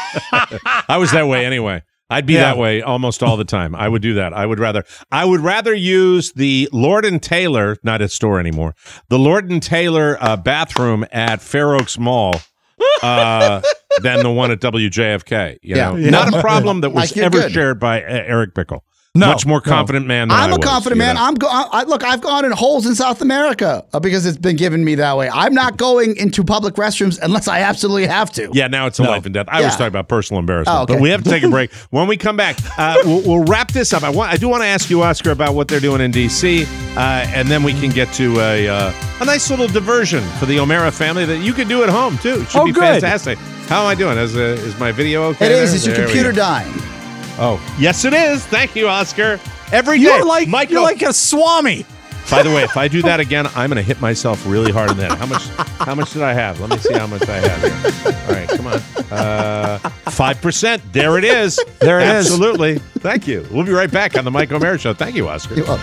I was that way anyway. I'd be yeah. that way almost all the time. I would do that. I would rather I would rather use the Lord and Taylor, not a store anymore, the Lord and Taylor uh, bathroom at Fair Oaks Mall uh, than the one at W J F K. You yeah. know, yeah. not a problem that was like ever good. shared by uh, Eric Bickle. No, Much more confident no. man than I'm I a was, confident man. know? I'm go- I, look, I've gone in holes in South America because it's been given me that way. I'm not going into public restrooms unless I absolutely have to. Yeah, now it's a no. life and death. I yeah. was talking about personal embarrassment. Oh, okay. But we have to take a break. When we come back, uh, we'll, we'll wrap this up. I, want, I do want to ask you, Oscar, about what they're doing in D C, uh, and then we can get to a uh, a nice little diversion for the O'Mara family that you can do at home, too. It should oh, be good. fantastic. How am I doing? Is, uh, is my video okay? It is. There? Is your there computer dying? Oh, yes, it is. Thank you, Oscar. Every day. You're like, Michael, you're like a swami. By the way, if I do that again, I'm going to hit myself really hard in the head. How much How much did I have? Let me see how much I have here. All right, come on. Uh, five percent. There it is. There it Absolutely. is. Absolutely. Thank you. We'll be right back on the Mike O'Mara Show. Thank you, Oscar. You're welcome.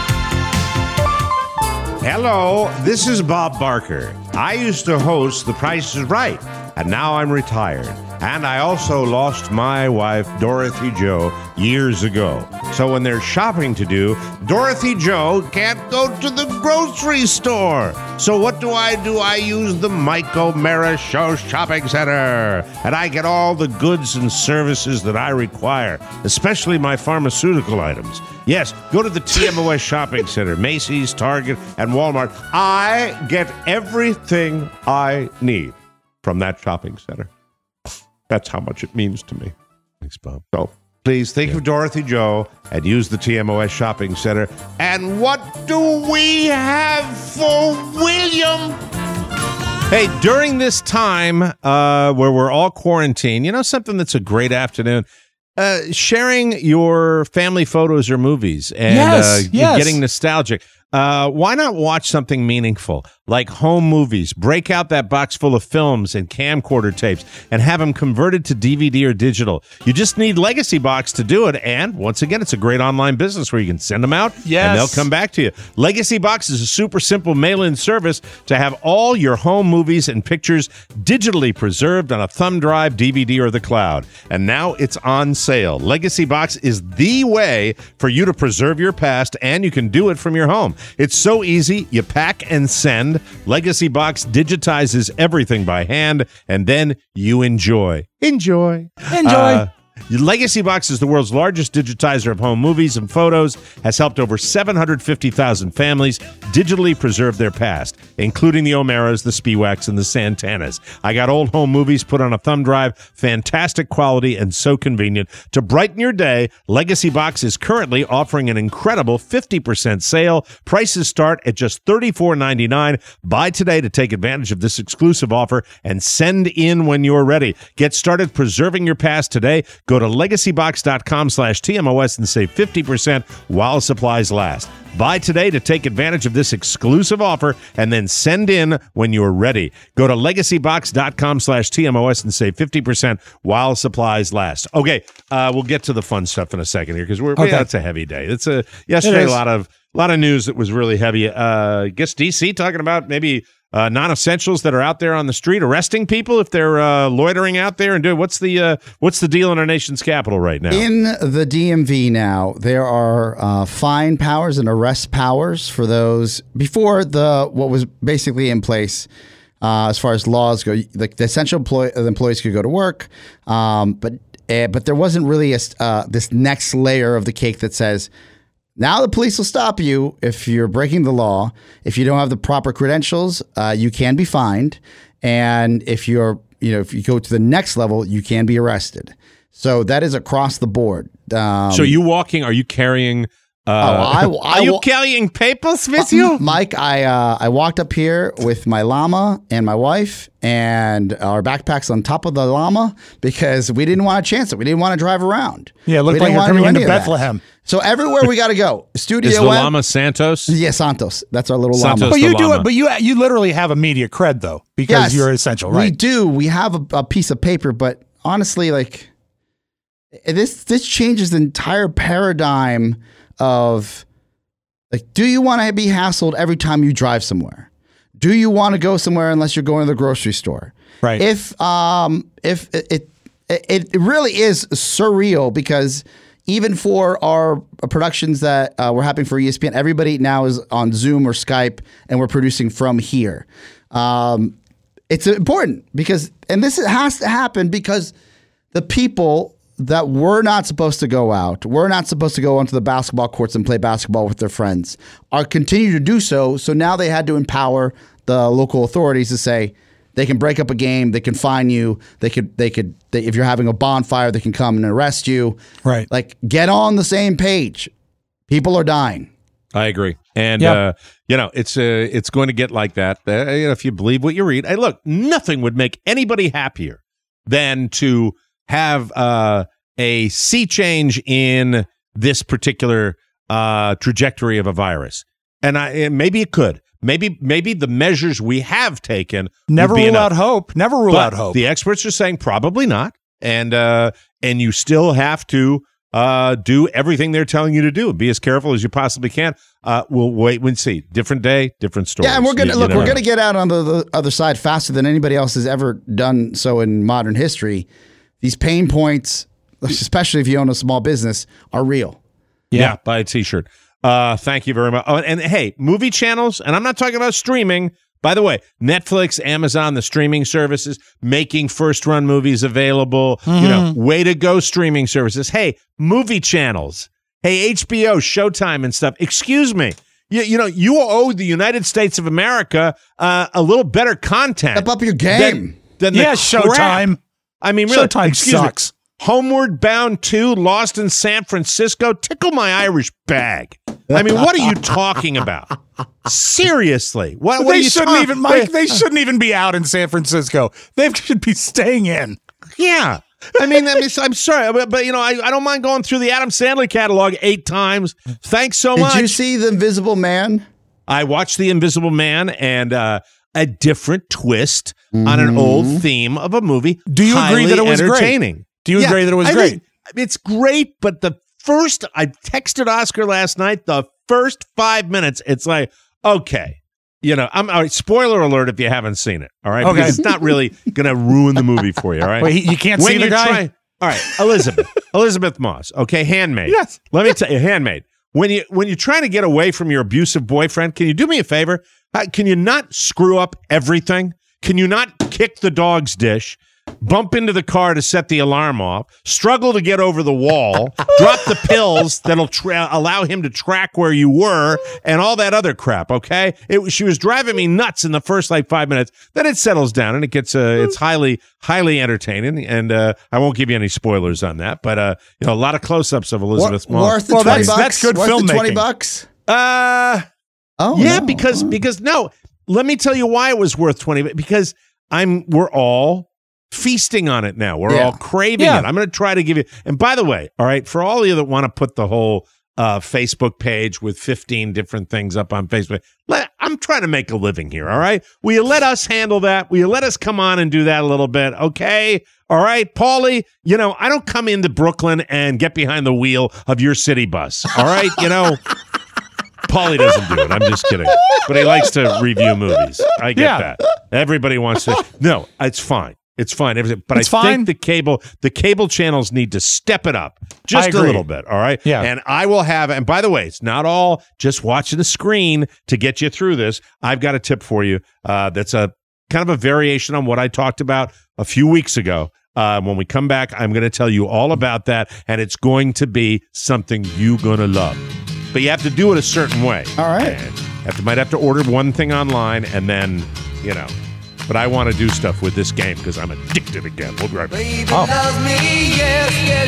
Hello, this is Bob Barker. I used to host The Price is Right, and now I'm retired. And I also lost my wife, Dorothy Jo, years ago. So when there's shopping to do, Dorothy Jo can't go to the grocery store. So what do I do? I use the Mike O'Mara Show Shopping Center. And I get all the goods and services that I require, especially my pharmaceutical items. Yes, go to the T M O S Shopping Center, Macy's, Target, and Walmart. I get everything I need from that shopping center. That's how much it means to me. Thanks, Bob. So please think yeah. of Dorothy Jo and use the T M O S Shopping Center. And what do we have for William? Hey, during this time uh, where we're all quarantined, you know something that's a great afternoon? Uh, sharing your family photos or movies and yes, uh, yes. getting nostalgic. Uh, why not watch something meaningful like home movies? Break out that box full of films and camcorder tapes and have them converted to D V D or digital. You just need Legacy Box to do it. And once again, it's a great online business where you can send them out yes. and they'll come back to you. Legacy Box is a super simple mail-in service to have all your home movies and pictures digitally preserved on a thumb drive, D V D, or the cloud. And now it's on sale. Legacy Box is the way for you to preserve your past, and you can do it from your home. It's so easy. You pack and send. Legacy Box digitizes everything by hand, and then you enjoy. Enjoy. Enjoy. Uh, Legacy Box is the world's largest digitizer of home movies and photos, has helped over seven hundred fifty thousand families digitally preserve their past, including the O'Maras, the Spiewaks, and the Santanas. I got old home movies put on a thumb drive, fantastic quality and so convenient. To brighten your day, Legacy Box is currently offering an incredible fifty percent sale. Prices start at just thirty-four ninety-nine. Buy today to take advantage of this exclusive offer and send in when you're ready. Get started preserving your past today. Go to legacybox.com slash TMOS and save fifty percent while supplies last. Buy today to take advantage of this exclusive offer and then send in when you're ready. Go to legacybox.com slash TMOS and save fifty percent while supplies last. Okay, uh, we'll get to the fun stuff in a second here because we're okay. yeah, it's a heavy day. It's a yesterday it a lot of a lot of news that was really heavy. Uh, I guess D C talking about maybe Uh, non-essentials that are out there on the street arresting people if they're uh, loitering out there and doing what's the uh, what's the deal in our nation's capital right now? In the D M V now, there are uh, fine powers and arrest powers for those before the what was basically in place uh, as far as laws go. Like the essential employ- the employees could go to work, um, but uh, but there wasn't really a, uh, this next layer of the cake that says, now the police will stop you if you're breaking the law. If you don't have the proper credentials, uh, you can be fined. And if you're, you know, if you go to the next level, you can be arrested. So that is across the board. Um, so you walking? Are you carrying? Uh, oh, I, I, are you I, carrying papers with you, Mike? I uh, I walked up here with my llama and my wife and our backpacks on top of the llama because we didn't want to chance it. We didn't want to drive around. Yeah, it looked we like you're coming into Bethlehem. So everywhere we got to go. Studio is the web, llama Santos? Yeah, Santos. That's our little Santos llama. But you do llama. it. But you you literally have immediate cred though because Yes, you're essential, right? We do. We have a, a piece of paper, but honestly, like this this changes the entire paradigm of like, do you want to be hassled every time you drive somewhere? Do you want to go somewhere unless you're going to the grocery store? Right. If um if it it, it really is surreal because even for our productions that uh, we're having for E S P N, everybody now is on Zoom or Skype, and we're producing from here. Um, it's important because, and this has to happen because the people that were not supposed to go out, were not supposed to go onto the basketball courts and play basketball with their friends, are continue to do so. So now they had to empower the local authorities to say they can break up a game, they can fine you, they could, they could, they, if you're having a bonfire, they can come and arrest you. Right. Like, get on the same page. People are dying. I agree, and Yep. uh, you know it's uh, it's going to get like that. Uh, you know, if you believe what you read, hey, look, nothing would make anybody happier than to have uh, a sea change in this particular uh, trajectory of a virus, and I and maybe it could. Maybe maybe the measures we have taken Never would be rule enough. out hope. Never rule But out hope. The experts are saying probably not, and uh, and you still have to uh, do everything they're telling you to do. Be as careful as you possibly can. Uh, we'll wait and see. Different day, different stories. Yeah, and we're gonna You- you look. never We're know. gonna get out on the, the other side faster than anybody else has ever done so in modern history. These pain points, especially if you own a small business, are real. Yeah, yeah buy a T-shirt. Uh, thank you very much. Oh, and, and hey, movie channels, and I'm not talking about streaming. By the way, Netflix, Amazon, the streaming services, making first-run movies available. Mm-hmm. You know, way to go, streaming services. Hey, movie channels. Hey, H B O, Showtime, and stuff. Excuse me. You, you know, you owe the United States of America uh, a little better content. Step up your game. Than, than Yeah, the Showtime. crap. I mean, really, Showtime excuse sucks. Me. Homeward Bound two, Lost in San Francisco. Tickle my Irish bag. I mean, what are you talking about? Seriously, what? what they are you shouldn't talking- even, Mike. They shouldn't even be out in San Francisco. They should be staying in. Yeah. I mean, I mean, I'm sorry, but, but you know, I, I don't mind going through the Adam Sandler catalog eight times. Thanks so Did much. Did you see The Invisible Man? I watched The Invisible Man and uh, a different twist mm. on an old theme of a movie. Do you agree that it was entertaining. great? Do you yeah, agree that it was I great? Think it's great, but the first, I texted Oscar last night, the first five minutes, it's like, okay. You know, I'm all right, spoiler alert if you haven't seen it. All right, okay. Because it's not really going to ruin the movie for you. All right, Wait, you can't when see the guy. Trying, all right, Elizabeth, Elizabeth Moss. Okay, Handmaid. Yes. Let me tell you, Handmaid. When you when you're trying to get away from your abusive boyfriend, can you do me a favor? Uh, can you not screw up everything? Can you not kick the dog's dish? Bump into the car to set the alarm off, struggle to get over the wall, drop the pills that'll tra- allow him to track where you were, and all that other crap, okay? It, she was driving me nuts in the first, like, five minutes. Then it settles down, and it gets, uh, it's highly, highly entertaining, and uh, I won't give you any spoilers on that, but, uh, you know, a lot of close-ups of Elizabeth Moss. Worth the well, twenty that's, bucks? that's good worth filmmaking. the twenty bucks? Uh, oh, yeah, no. because, oh. because, no, let me tell you why it was worth twenty, because I'm, we're all feasting on it now. We're Yeah. all craving Yeah. it. I'm going to try to give you, and by the way, all right, for all of you that want to put the whole uh, Facebook page with fifteen different things up on Facebook, let, I'm trying to make a living here, all right? Will you let us handle that? Will you let us come on and do that a little bit, okay? All right, Paulie, you know, I don't come into Brooklyn and get behind the wheel of your city bus, all right? You know, Paulie doesn't do it. I'm just kidding. But he likes to review movies. I get Yeah. that. Everybody wants to. No, it's fine. It's fine. Everything. But It's I fine. think the cable the cable channels need to step it up just I a agree. little bit. All right. Yeah. And I will have. And by the way, it's not all just watching the screen to get you through this. I've got a tip for you. Uh, that's a kind of a variation on what I talked about a few weeks ago. Uh, when we come back, I'm going to tell you all about that, and it's going to be something you're going to love. But you have to do it a certain way. All right. And you have to, might have to order one thing online, and then, you know. But I want to do stuff with this game because I'm addicted again. We'll be right back. Baby loves me, yes, yes,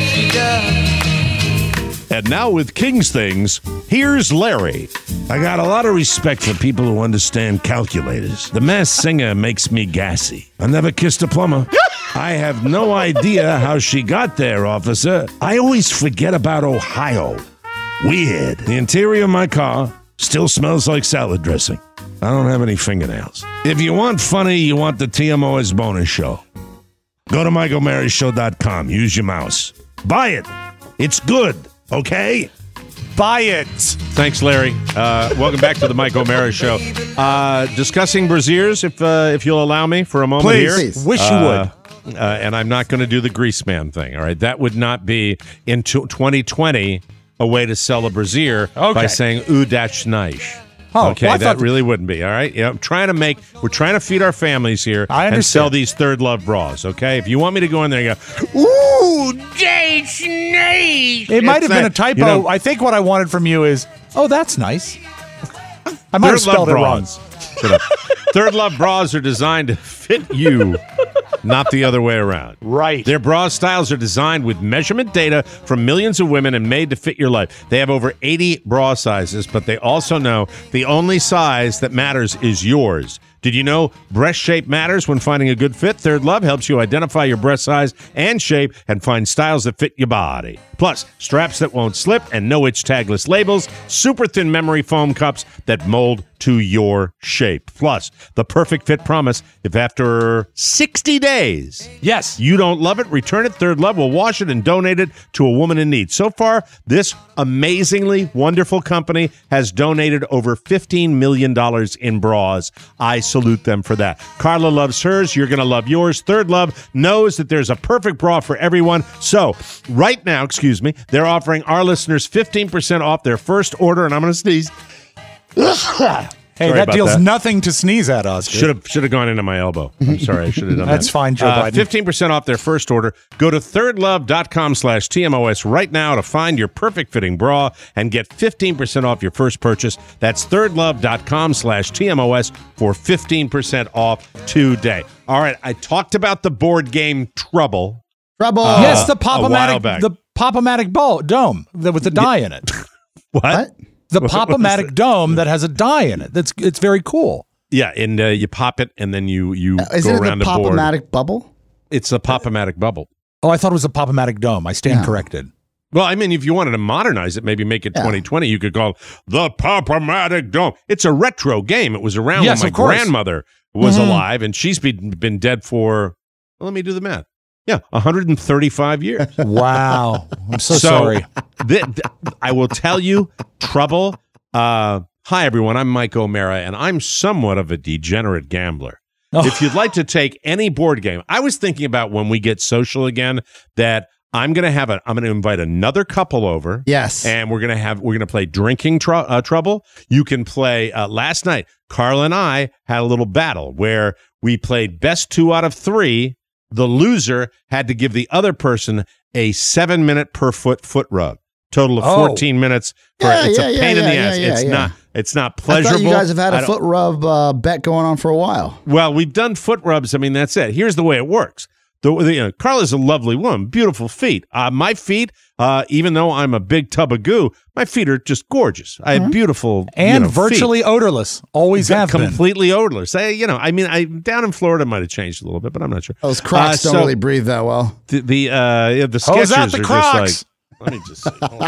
she does. And now with King's Things, here's Larry. I got a lot of respect for people who understand calculators. The Masked Singer makes me gassy. I never kissed a plumber. I have no idea how she got there, officer. I always forget about Ohio. Weird. The interior of my car still smells like salad dressing. I don't have any fingernails. If you want funny, you want the T M O S bonus show. Go to Michael Mary Show dot com. Use your mouse. Buy it. It's good, okay? Buy it. Thanks, Larry. Uh, welcome back to the Mike O'Mara Show. Uh, discussing brassieres, if uh, if you'll allow me for a moment Please. here. Please. Wish you Uh, would. Uh, and I'm not going to do the grease man thing, all right? That would not be in twenty twenty a way to sell a brassiere Okay. by saying, ooh, that's nice. Oh, okay, well, I that thought- really wouldn't be, all right? Yeah, I'm trying to make, we're trying to feed our families here I and understand. sell these Third Love bras, okay? If you want me to go in there and go, ooh, that's nice. It might It's have been not- a typo. you know, I think what I wanted from you is, oh, that's nice. I might have Third Love spelled it wrong. bras. Shut up. Third Love bras are designed to fit you, not the other way around. Right. Their bra styles are designed with measurement data from millions of women and made to fit your life. They have over eighty bra sizes, but they also know the only size that matters is yours. Did you know breast shape matters when finding a good fit? Third Love helps you identify your breast size and shape and find styles that fit your body. Plus, straps that won't slip and no itch tagless labels, super thin memory foam cups that mold to your shape. Plus, the perfect fit promise. If after sixty days, yes, you don't love it, return it. Third Love will wash it and donate it to a woman in need. So far, this amazingly wonderful company has donated over fifteen million dollars in bras. I salute them for that. Carla loves hers. You're going to love yours. Third Love knows that there's a perfect bra for everyone. So right now, excuse me, they're offering our listeners fifteen percent off their first order, and I'm going to sneeze. Hey, Sorry that about deal's that. nothing to sneeze at, Oscar. Should have should have gone into my elbow. I'm sorry. I should have done that. That's fine, Joe Uh, Biden. fifteen percent off their first order. Go to thirdlove.com slash TMOS right now to find your perfect fitting bra and get fifteen percent off your first purchase. That's thirdlove.com slash TMOS for fifteen percent off today. All right. I talked about the board game Trouble. Trouble. Uh, yes, the a while Pop-O-Matic, back. the Pop-O-Matic ball dome that with the die in it. What? What? The What- what Pop-O-Matic is dome that has a die in it. That's it's very cool. Yeah, and uh, you pop it, and then you you Is go it around the the board. Pop-O-Matic bubble? It's a Pop-O-Matic bubble. Oh, I thought it was a Pop-O-Matic dome. I stand No. corrected. Well, I mean, if you wanted to modernize it, maybe make it Yeah. twenty twenty, you could call it the Pop-O-Matic Dome. It's a retro game. It was around Yes, when my of course. grandmother was Mm-hmm. Mhm. alive, and she's been, been dead for, well, let me do the math. Yeah, one hundred thirty-five years. Wow. I'm so, So, sorry. th- th- I will tell you, Trouble. Uh, hi, everyone. I'm Mike O'Mara, and I'm somewhat of a degenerate gambler. Oh. If you'd like to take any board game, I was thinking about when we get social again that I'm going to have a. I'm going to invite another couple over. Yes. and we're going to have. We're going to play Drinking tr- uh, Trouble. You can play. Uh, last night, Carl and I had a little battle where we played best two out of three. The loser had to give the other person a seven minute per foot foot rub. Total of Oh. fourteen minutes. For, Yeah, it's yeah, a yeah, pain in the yeah, ass. yeah, it's yeah. not. It's not I pleasurable. thought you guys have had I a don't- foot rub uh, bet going on for a while. Well, we've done foot rubs. I mean, that's it. Here's the way it works. The, the you know, Carla's a lovely woman, beautiful feet. Uh, my feet, uh, even though I'm a big tub of goo, my feet are just gorgeous. I have beautiful And you know, virtually feet. odorless. Always have been. completely odorless. I, you know, I mean, I down in Florida might have changed a little bit, but I'm not sure. Those Crocs Uh, don't so really breathe that well. The the uh, yeah, the How's that, Skechers the are Crocs? just like. Let me just. See. Hold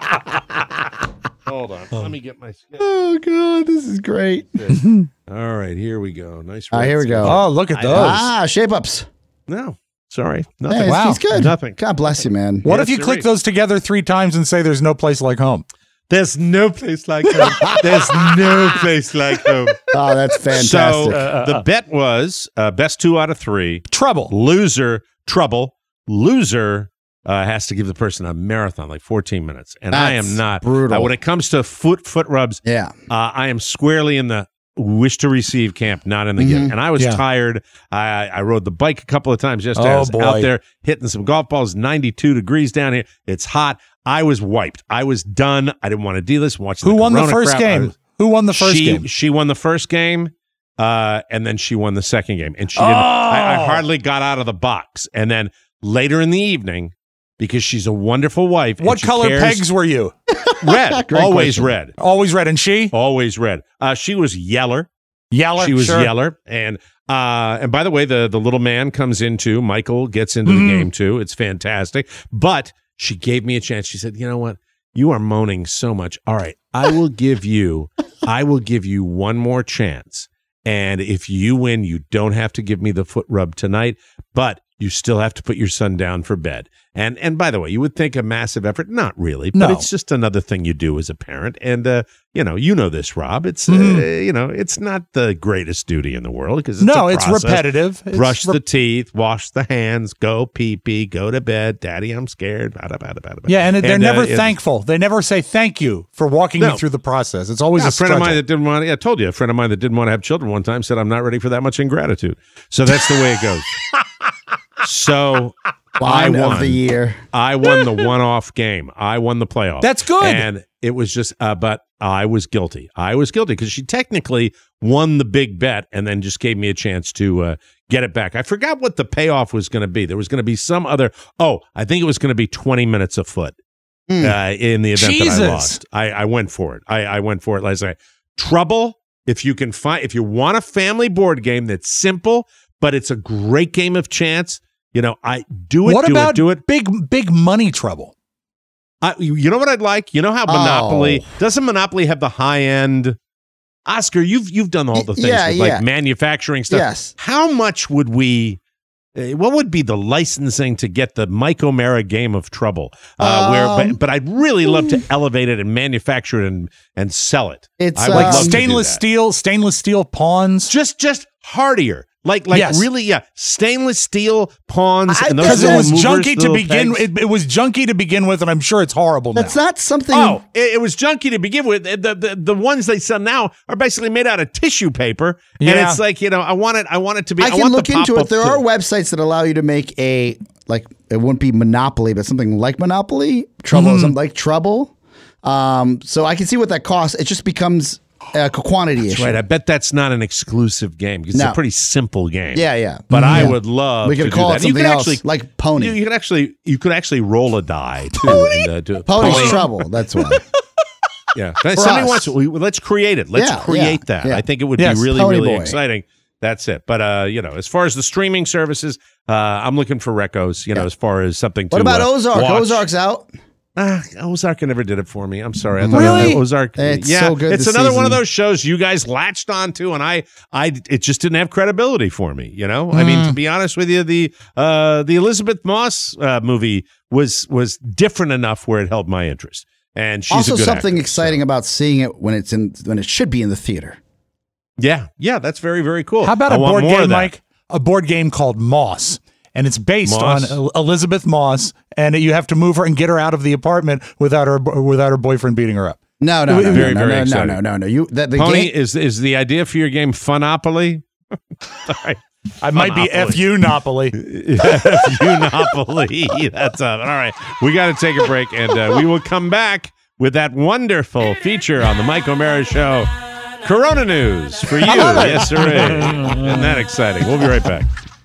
on. Hold on. Let me get my. Skechers. Oh god, this is great. All right, here we go. Nice. Ah, red here we go. Skechers. Oh, look at I- those. Ah, shape ups. No, sorry, Hey, nothing. he's- he's good. Nothing. God bless you, man. What Yes, if you there click is. those together three times and say there's no place like home? There's no place like home. There's no place like home. Oh, that's fantastic. So uh, the bet was uh, best two out of three. Trouble. Loser, trouble. Loser uh, has to give the person a marathon, like fourteen minutes. And I That's am not. brutal. Uh, when it comes to foot foot rubs, yeah. uh, I am squarely in the wish to receive camp, not in the Mhm. give. And I was Yeah. tired. I, I rode the bike a couple of times yesterday. I Oh, was boy. out there hitting some golf balls, ninety-two degrees down here. It's hot. I was wiped. I was done. I didn't want to do this. Watch Who won the Corona first crap. I game? was- Who won the first she, game? She won the first game, uh, and then she won the second game. And she didn't. I, I Oh. hardly got out of the box. And then later in the evening, because she's a wonderful wife. and What she color cares- pegs were you? Red. Great Always question. red. Always red. And she? Always red. Uh, she was yeller. Yeller. She was sure. yeller. And uh, and by the way, the the little man comes into Michael gets into Mhm. the game too. It's fantastic. But she gave me a chance. She said, "You know what? You are moaning so much. All right, I will give you, I will give you one more chance. And if you win, you don't have to give me the foot rub tonight, but you still have to put your son down for bed." And and by the way, you would think a massive effort. Not really, but No. it's just another thing you do as a parent. And uh, you know, you know this, Rob. It's Mhm. uh, you know, it's not the greatest duty in the world because it's No, a it's process. repetitive. It's Brush rep- the teeth, wash the hands, go pee pee, go to bed. Daddy, I'm scared. Bada, bada, bada, bada. Yeah, and, they're And, uh, never it- thankful. They never say thank you for walking No. you through the process. It's always Yeah, a a friend of mine struggle. that didn't want. Yeah, I told you a friend of mine that didn't want to have children one time said, "I'm not ready for that much ingratitude." So that's the way it goes. So I Wine won of the year. I won the one-off game. I won the playoff. That's good. And it was just, uh, but I was guilty. I was guilty because she technically won the big bet and then just gave me a chance to uh, get it back. I forgot what the payoff was going to be. There was going to be some other. Oh, I think it was going to be twenty minutes a foot Mm. uh, in the event Jesus. that I lost. I, I went for it. I, I went for it. Like I say, Trouble. If you can find, if you want a family board game that's simple, but it's a great game of chance. You know, I do it. What do about it, do it. big big money trouble? I, you you know what I'd like? You know how Monopoly doesn't Monopoly have the high end? Oscar, you've you've done all the things Yeah, with yeah. like manufacturing stuff. Yes. How much would we? uh, What would be the licensing to get the Mike O'Mara Game of Trouble? Uh, where, Um, but, but I'd really love to elevate it and manufacture it and and sell it. It's, I would uh, love to do Stainless that. steel, stainless steel pawns. just just hardier. Like, like Yes. really, yeah, stainless steel pawns I- and those Because it little was movers, junky to little begin. pegs. It, it was junky to begin with, and I'm sure it's horrible That's now. not something. Oh, it, it was junky to begin with. The, the the ones they sell now are basically made out of tissue paper, and Yeah. it's like, you know, I want it. I want it to be. I I, can want look the into it. pop-up There to- are websites that allow you to make a like it wouldn't be Monopoly, but something like Monopoly, Trouble, Mm-hmm. something like Trouble. Um, so I can see what that costs. It just becomes a quantity That's issue. right. I bet that's not an exclusive game because it's No. a pretty simple game. Yeah, yeah. But I Yeah. would love. We could to call do it that. You something could else, actually, like Pony. You, you could actually you could actually roll a die too. And, uh, do, Pony's Pony. Trouble. That's why. Yeah. Somebody wants we, let's create it. Let's Yeah, create yeah, that. yeah. I think it would Yes. be really, Pony really Boy. exciting. That's it. But uh, you know, as far as the streaming services, uh, I'm looking for recos, you know, as far as something to What about uh, Ozark? watch. Ozark's out. Ah, Ozark never did it for me. I'm sorry. I thought Really? Ozark. It's yeah, so good It's this another one of season. those shows you guys latched onto, and I, I, it just didn't have credibility for me. You know, I mean, to be honest with you, the uh, the Elizabeth Moss uh, movie was was different enough where it held my interest, and she's also a good something actress, exciting so. about seeing it when it's in when it should be in the theater. Yeah, yeah, that's very, very cool. How about I a want board more of game, that. Mike? A board game called Moss. And it's based Moss? on El- Elizabeth Moss, and you have to move her and get her out of the apartment without her without her boyfriend beating her up. No, no, no, Very, no, very no, no, exciting. no, no, no. You that the Pony, game. is is the idea for your game Funopoly? Sorry. I might be F U Nopoly. F U Monopoly. That's up. All right. We got to take a break, and uh, we will come back with that wonderful feature on the Mike O'Mara Show. Corona news for you. Yes, sir. Isn't that exciting? We'll be right back.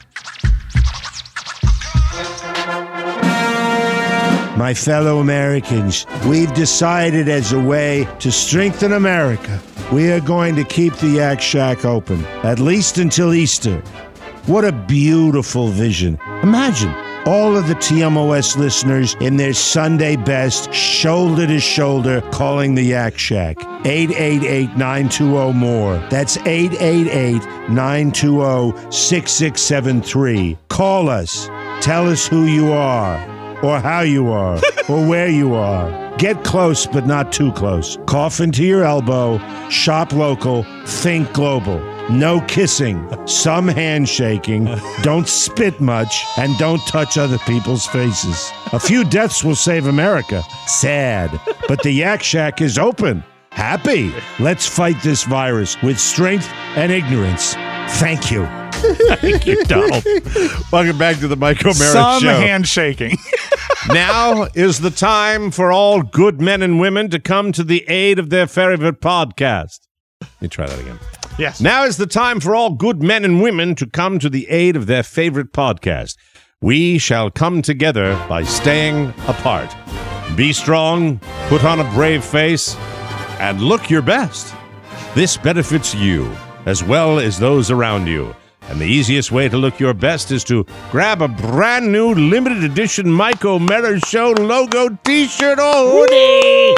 My fellow Americans, we've decided as a way to strengthen America, we are going to keep the Yak Shack open, at least until Easter. What a beautiful vision. Imagine all of the T M O S listeners in their Sunday best, shoulder to shoulder, calling the Yak Shack. eight eight eight, nine two zero, M O R E. That's eight eight eight, nine two zero, six six seven three. Call us. Tell us who you are, or how you are, or where you are. Get close, but not too close. Cough into your elbow. Shop local. Think global. No kissing, some handshaking, don't spit much, and don't touch other people's faces. A few deaths will save America. Sad. But the Yak Shack is open. Happy. Let's fight this virus with strength and ignorance. Thank you. Thank you, Donald. Welcome back to the Mike O'Mara Some Show. handshaking. Now is the time for all good men and women to come to the aid of their favorite podcast. Let me try that again. Yes. Now is the time for all good men and women to come to the aid of their favorite podcast. We shall come together by staying apart. Be strong, put on a brave face, and look your best. This benefits you as well as those around you. And the easiest way to look your best is to grab a brand new limited edition Mike O'Mara Show logo t-shirt or hoodie.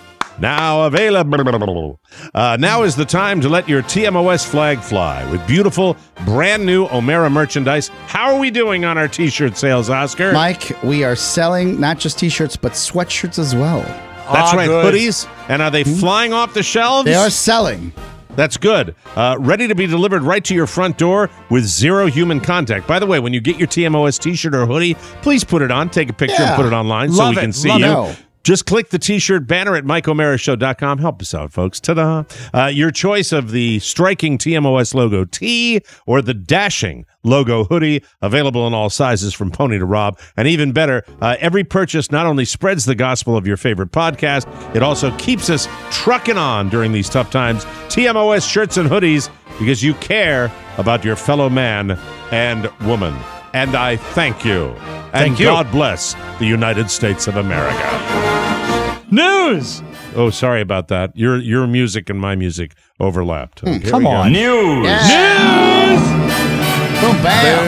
Now available. Uh, now is the time to let your T M O S flag fly with beautiful, brand new O'Mara merchandise. How are we doing on our t-shirt sales, Oscar? Mike, we are selling not just t-shirts, but sweatshirts as well. That's Ah, right, good. hoodies. And are they flying off the shelves? They are selling. That's good. Uh, ready to be delivered right to your front door with zero human contact. By the way, when you get your T M O S t-shirt or hoodie, please put it on, take a picture Yeah. and put it online so Love we it. can see Love you. it. Just click the t-shirt banner at Mike O'Mara Show dot com. Help us out, folks. Ta-da. Uh, your choice of the striking T M O S logo tee or the dashing logo hoodie, available in all sizes from Pony to Rob. And even better, uh, every purchase not only spreads the gospel of your favorite podcast, it also keeps us trucking on during these tough times. T M O S shirts and hoodies, because you care about your fellow man and woman. And I thank you. And Thank you. God bless the United States of America. News. Oh, sorry about that. Your your music and my music overlapped. Here Come we go. on. News. News. Boom, bam.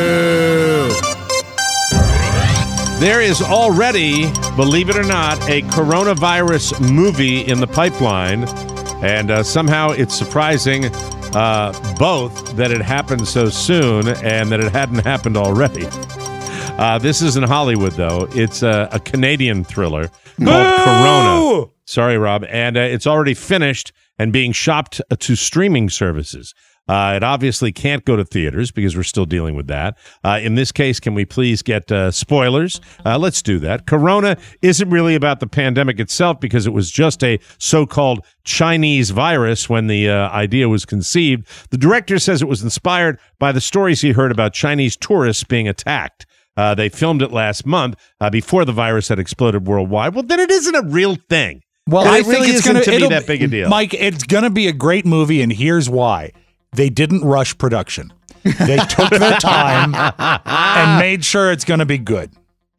There is already, believe it or not, a coronavirus movie in the pipeline, and uh, somehow it's surprising uh, both that it happened so soon and that it hadn't happened already. Uh, this is in Hollywood, though. It's a, a Canadian thriller called Corona. Sorry, Rob. And uh, it's already finished and being shopped to streaming services. Uh, it obviously can't go to theaters because we're still dealing with that. Uh, in this case, can we please get uh, spoilers? Uh, let's do that. Corona isn't really about the pandemic itself because it was just a so-called Chinese virus when the uh, idea was conceived. The director says it was inspired by the stories he heard about Chinese tourists being attacked. Uh, they filmed it last month uh, before the virus had exploded worldwide. Well, then it isn't a real thing. Well, it I really think it's isn't going to be that big a deal. Mike, it's going to be a great movie, and here's why. They didn't rush production. They took their time and made sure it's going to be good.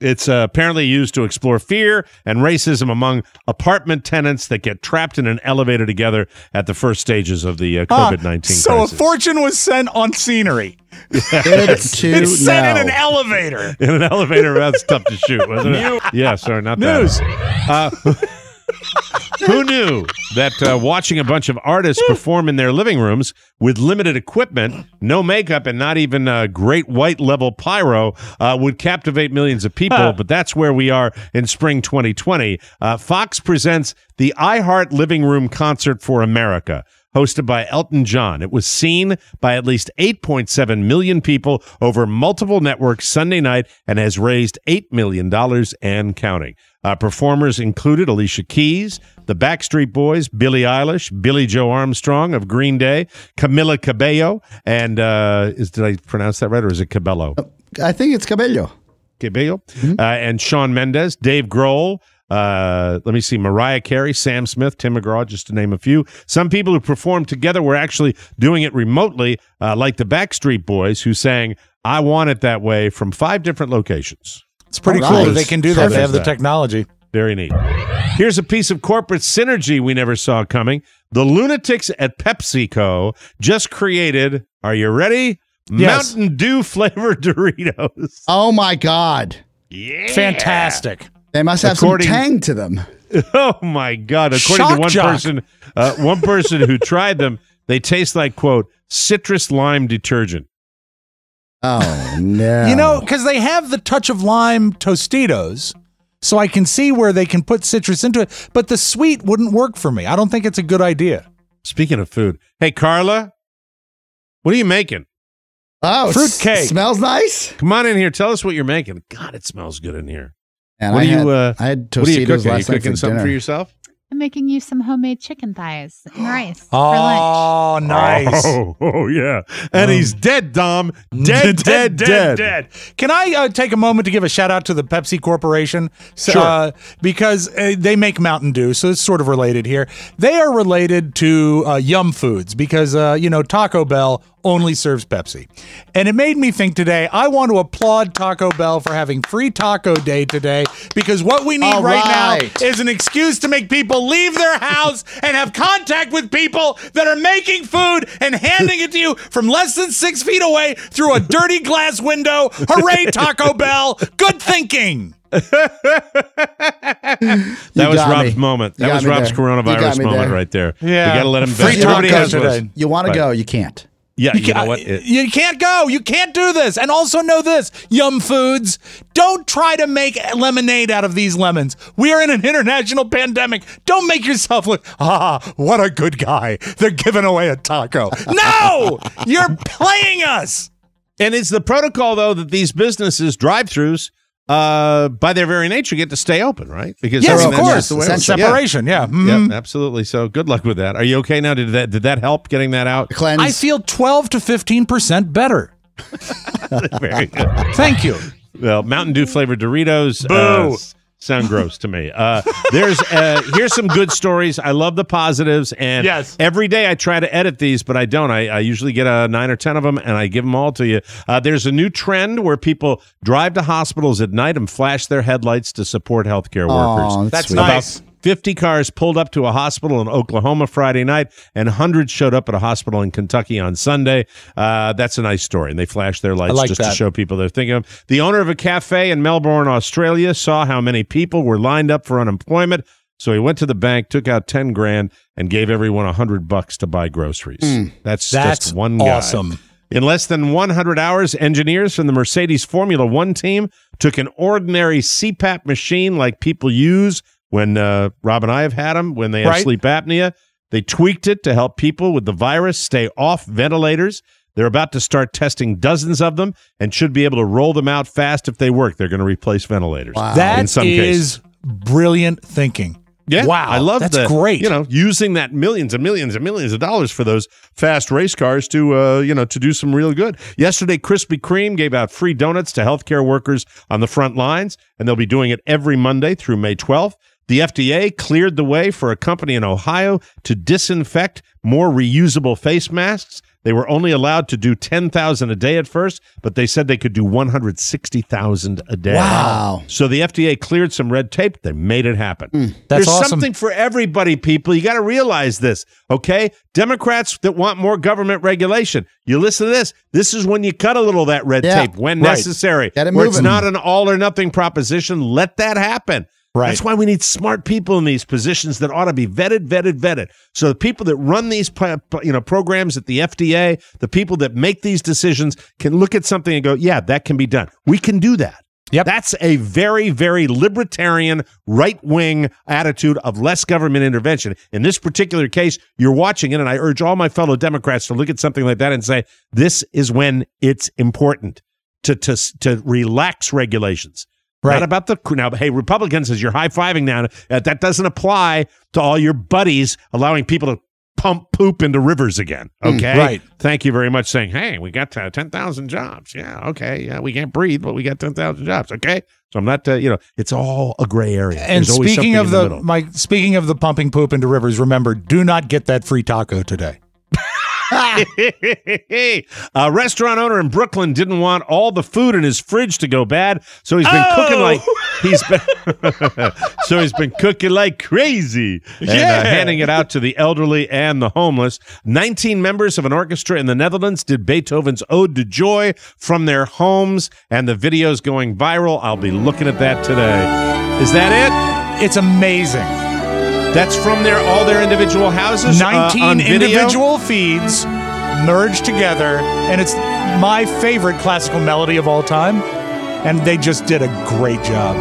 It's uh, apparently used to explore fear and racism among apartment tenants that get trapped in an elevator together at the first stages of the uh, COVID nineteen ah, so crisis. a fortune was sent on scenery. It's to It's sent know. in an elevator. In an elevator, that's tough to shoot, wasn't it? Yeah, sorry, not News. that. Uh, who knew that uh, watching a bunch of artists perform in their living rooms with limited equipment, no makeup, and not even uh, great white level pyro uh, would captivate millions of people? Huh. But that's where we are in spring twenty twenty. Uh, Fox presents the iHeart Living Room Concert for America, hosted by Elton John. It was seen by at least eight point seven million people over multiple networks Sunday night and has raised eight million dollars and counting. Uh, performers included Alicia Keys, the Backstreet Boys, Billie Eilish, Billie Joe Armstrong of Green Day, Camila Cabello, and uh, is did I pronounce that right, or is it Cabello? I think it's Cabello. Cabello, mm-hmm. uh, and Shawn Mendes, Dave Grohl. Uh, let me see, Mariah Carey, Sam Smith, Tim McGraw, just to name a few. Some people who performed together were actually doing it remotely, uh, like the Backstreet Boys, who sang "I Want It That Way" from five different locations. It's pretty All cool right. that they can do that. Perfect. They have the technology. Very neat. Here's a piece of corporate synergy we never saw coming. The lunatics at PepsiCo just created, are you ready? Yes. Mountain Dew flavored Doritos. Oh my God. Yeah. Fantastic. They must have According- some tang to them. Oh my God! According Shock to one jock. person, uh, one person who tried them, they taste like, quote, citrus lime detergent. Oh no. You know, because they have the touch of lime Tostitos, so I can see where they can put citrus into it, but the sweet wouldn't work for me. I don't think it's a good idea. Speaking of food, hey Carla, what are you making? Oh, fruit s- cake. Smells nice. Come on in here. Tell us what you're making. God, it smells good in here. And what I are had, you? Uh, I had what are you Tostitos cooking? Are you last night cooking for something dinner. for yourself? I'm making you some homemade chicken thighs and rice for Oh, lunch. nice. Oh, oh yeah. And he's dead, Dom. Dead, dead, dead, dead. Can I uh, take a moment to give a shout out to the Pepsi Corporation? So, Sure. Uh, because uh, they make Mountain Dew, so it's sort of related here. They are related to uh, Yum Foods because, uh, you know, Taco Bell only serves Pepsi. And it made me think today, I want to applaud Taco Bell for having free taco day today, because what we need All right, right. now is an excuse to make people leave their house and have contact with people that are making food and handing it to you from less than six feet away through a dirty glass window. Hooray, Taco Bell. Good thinking. That You was got Rob's me. moment. You That got was me Rob's there. You got coronavirus me moment there. right there. Yeah. We got to let him Free vent. Everybody tacos has today. those. You want to Right. go, you can't. Yeah, you, know ca- what? It- you can't go. You can't do this. And also know this, Yum Foods, don't try to make lemonade out of these lemons. We are in an international pandemic. Don't make yourself look, ah, what a good guy. They're giving away a taco. No! You're playing us. And it's the protocol, though, that these businesses, drive-thrus, uh, by their very nature, get to stay open, right? Because Yes, I mean, of that's course. just the way it works. Separation, yeah. Yeah. Mhm. Yep, absolutely. So good luck with that. Are you okay now? Did that did that help getting that out? Cleanse. I feel twelve to fifteen percent better. Very good. Thank you. Well, Mountain Dew flavored Doritos. Boo. Uh, s- sound gross to me. Uh, there's uh, here's some good stories. I love the positives, and Yes. every day I try to edit these, but I don't. I, I usually get a nine or ten of them, and I give them all to you. Uh, there's a new trend where people drive to hospitals at night and flash their headlights to support healthcare workers. Aw, that's That's sweet. nice. About fifty cars pulled up to a hospital in Oklahoma Friday night, and hundreds showed up at a hospital in Kentucky on Sunday. Uh, that's a nice story, and they flashed their lights I like just that. to show people they're thinking of. The owner of a cafe in Melbourne, Australia, saw how many people were lined up for unemployment, so he went to the bank, took out ten grand, and gave everyone a hundred bucks to buy groceries. That's, That's just one guy. awesome. In less than one hundred hours, engineers from the Mercedes Formula One team took an ordinary C PAP machine like people use when uh, Rob and I have had them, when they have Right. sleep apnea. They tweaked it to help people with the virus stay off ventilators. They're about to start testing dozens of them and should be able to roll them out fast if they work. They're going to replace ventilators. Wow. in That some is cases. brilliant thinking. Yeah, Wow. I love That's the, great. You know, using that millions and millions and millions of dollars for those fast race cars to, uh, you know, to do some real good. Yesterday, Krispy Kreme gave out free donuts to healthcare workers on the front lines, and they'll be doing it every Monday through May twelfth. The F D A cleared the way for a company in Ohio to disinfect more reusable face masks. They were only allowed to do ten thousand a day at first, but they said they could do one hundred sixty thousand a day. Wow. So the F D A cleared some red tape. They made it happen. Mm, that's There's awesome. something for everybody, people. You got to realize this, okay? Democrats that want more government regulation, you listen to this. This is when you cut a little of that red Yeah, tape when right. necessary. Get it where it's moving. not an all or nothing proposition. Let that happen. Right. That's why we need smart people in these positions that ought to be vetted, vetted, vetted. So the people that run these you know programs at the F D A, the people that make these decisions can look at something and go, yeah, that can be done. We can do that. Yep. That's a very, very libertarian, right-wing attitude of less government intervention. In this particular case, you're watching it, and I urge all my fellow Democrats to look at something like that and say, this is when it's important to to, to relax regulations. Right. Not about the now. Hey, Republicans, as you're high fiving now, uh, that doesn't apply to all your buddies allowing people to pump poop into rivers again. Okay, Mm, right. Thank you very much. Saying, hey, we got uh, ten thousand jobs. Yeah, okay. Yeah, we can't breathe, but we got ten thousand jobs. Okay, so I'm not. Uh, you know, it's all a gray area. And There's always speaking something of in the, middle. my speaking of the pumping poop into rivers, remember, do not get that free taco today. A restaurant owner in Brooklyn didn't want all the food in his fridge to go bad, so he's been Oh! cooking like he's been so he's been cooking like crazy and Yeah. uh, handing it out to the elderly and the homeless. Nineteen members of an orchestra in the Netherlands did Beethoven's Ode to Joy from their homes, and the video's going viral. I'll be looking at that today. Is that it? It's amazing. That's from their all their individual houses. uh, nineteen on video? individual feeds merged together, and it's my favorite classical melody of all time, and they just did a great job.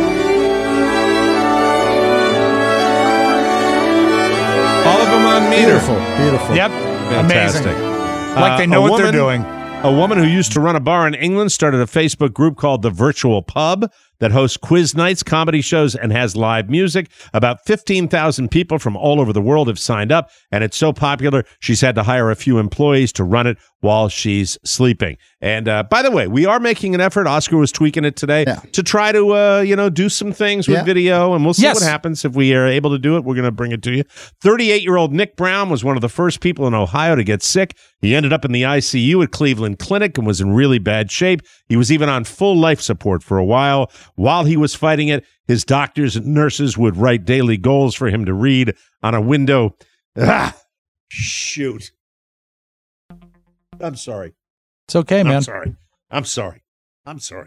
All of them on meter. Beautiful, beautiful. Yep, Fantastic. amazing. Like they Uh, know a what they're woman- doing. A woman who used to run a bar in England started a Facebook group called The Virtual Pub that hosts quiz nights, comedy shows, and has live music. About fifteen thousand people from all over the world have signed up, and it's so popular, she's had to hire a few employees to run it while she's sleeping. And uh, by the way, we are making an effort. Oscar was tweaking it today Yeah. to try to, uh, you know, do some things with Yeah. video, and we'll see Yes. what happens. If we are able to do it, we're going to bring it to you. thirty-eight-year-old Nick Brown was one of the first people in Ohio to get sick. He ended up in the I C U at Cleveland Clinic and was in really bad shape. He was even on full life support for a while. While he was fighting it, his doctors and nurses would write daily goals for him to read on a window. Ah, shoot. I'm sorry. It's okay, man. I'm sorry. I'm sorry. I'm sorry.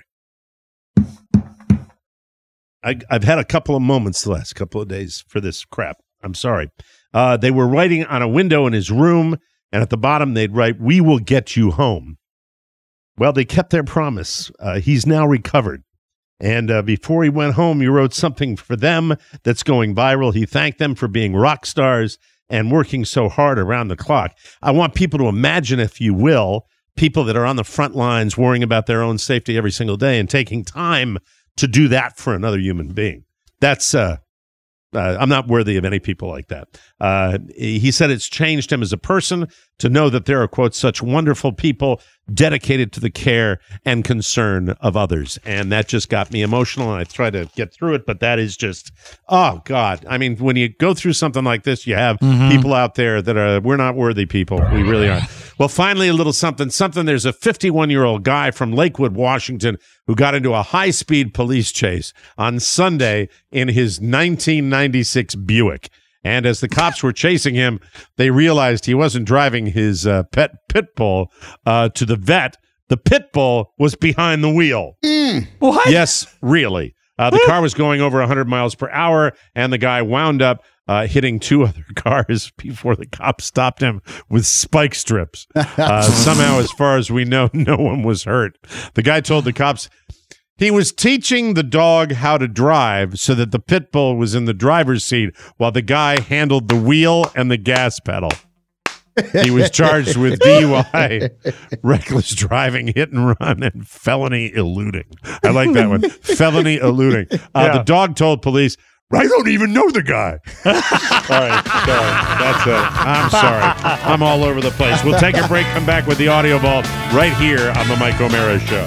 I, I've had a couple of moments the last couple of days for this crap. I'm sorry. Uh, they were writing on a window in his room, and at the bottom they'd write, "We will get you home." Well, they kept their promise. Uh, he's now recovered. And uh, before he went home, he wrote something for them that's going viral. He thanked them for being rock stars and working so hard around the clock. I want people to imagine, if you will, people that are on the front lines worrying about their own safety every single day and taking time to do that for another human being. That's, uh, uh, I'm not worthy of any people like that. Uh, he said it's changed him as a person to know that there are, quote, such wonderful people dedicated to the care and concern of others. And that just got me emotional, and I try to get through it, but that is just, oh, God. I mean, when you go through something like this, you have Mhm. people out there that are, we're not worthy people. We really aren't. Well, finally, a little something, something. There's a fifty-one-year-old guy from Lakewood, Washington, who got into a high-speed police chase on Sunday in his nineteen ninety-six Buick. And as the cops were chasing him, they realized he wasn't driving his uh, pet pit bull uh, to the vet. The pit bull was behind the wheel. What? Yes, really. Uh, the car was going over one hundred miles per hour, and the guy wound up uh, hitting two other cars before the cops stopped him with spike strips. Uh, somehow, as far as we know, no one was hurt. The guy told the cops he was teaching the dog how to drive so that the pit bull was in the driver's seat while the guy handled the wheel and the gas pedal. He was charged with D U I, reckless driving, hit and run, and felony eluding. I like that one. Felony eluding. Uh, Yeah. The dog told police, "I don't even know the guy." All right, sorry. That's it. I'm sorry. I'm all over the place. We'll take a break, come back with the audio vault right here on the Mike O'Mara Show.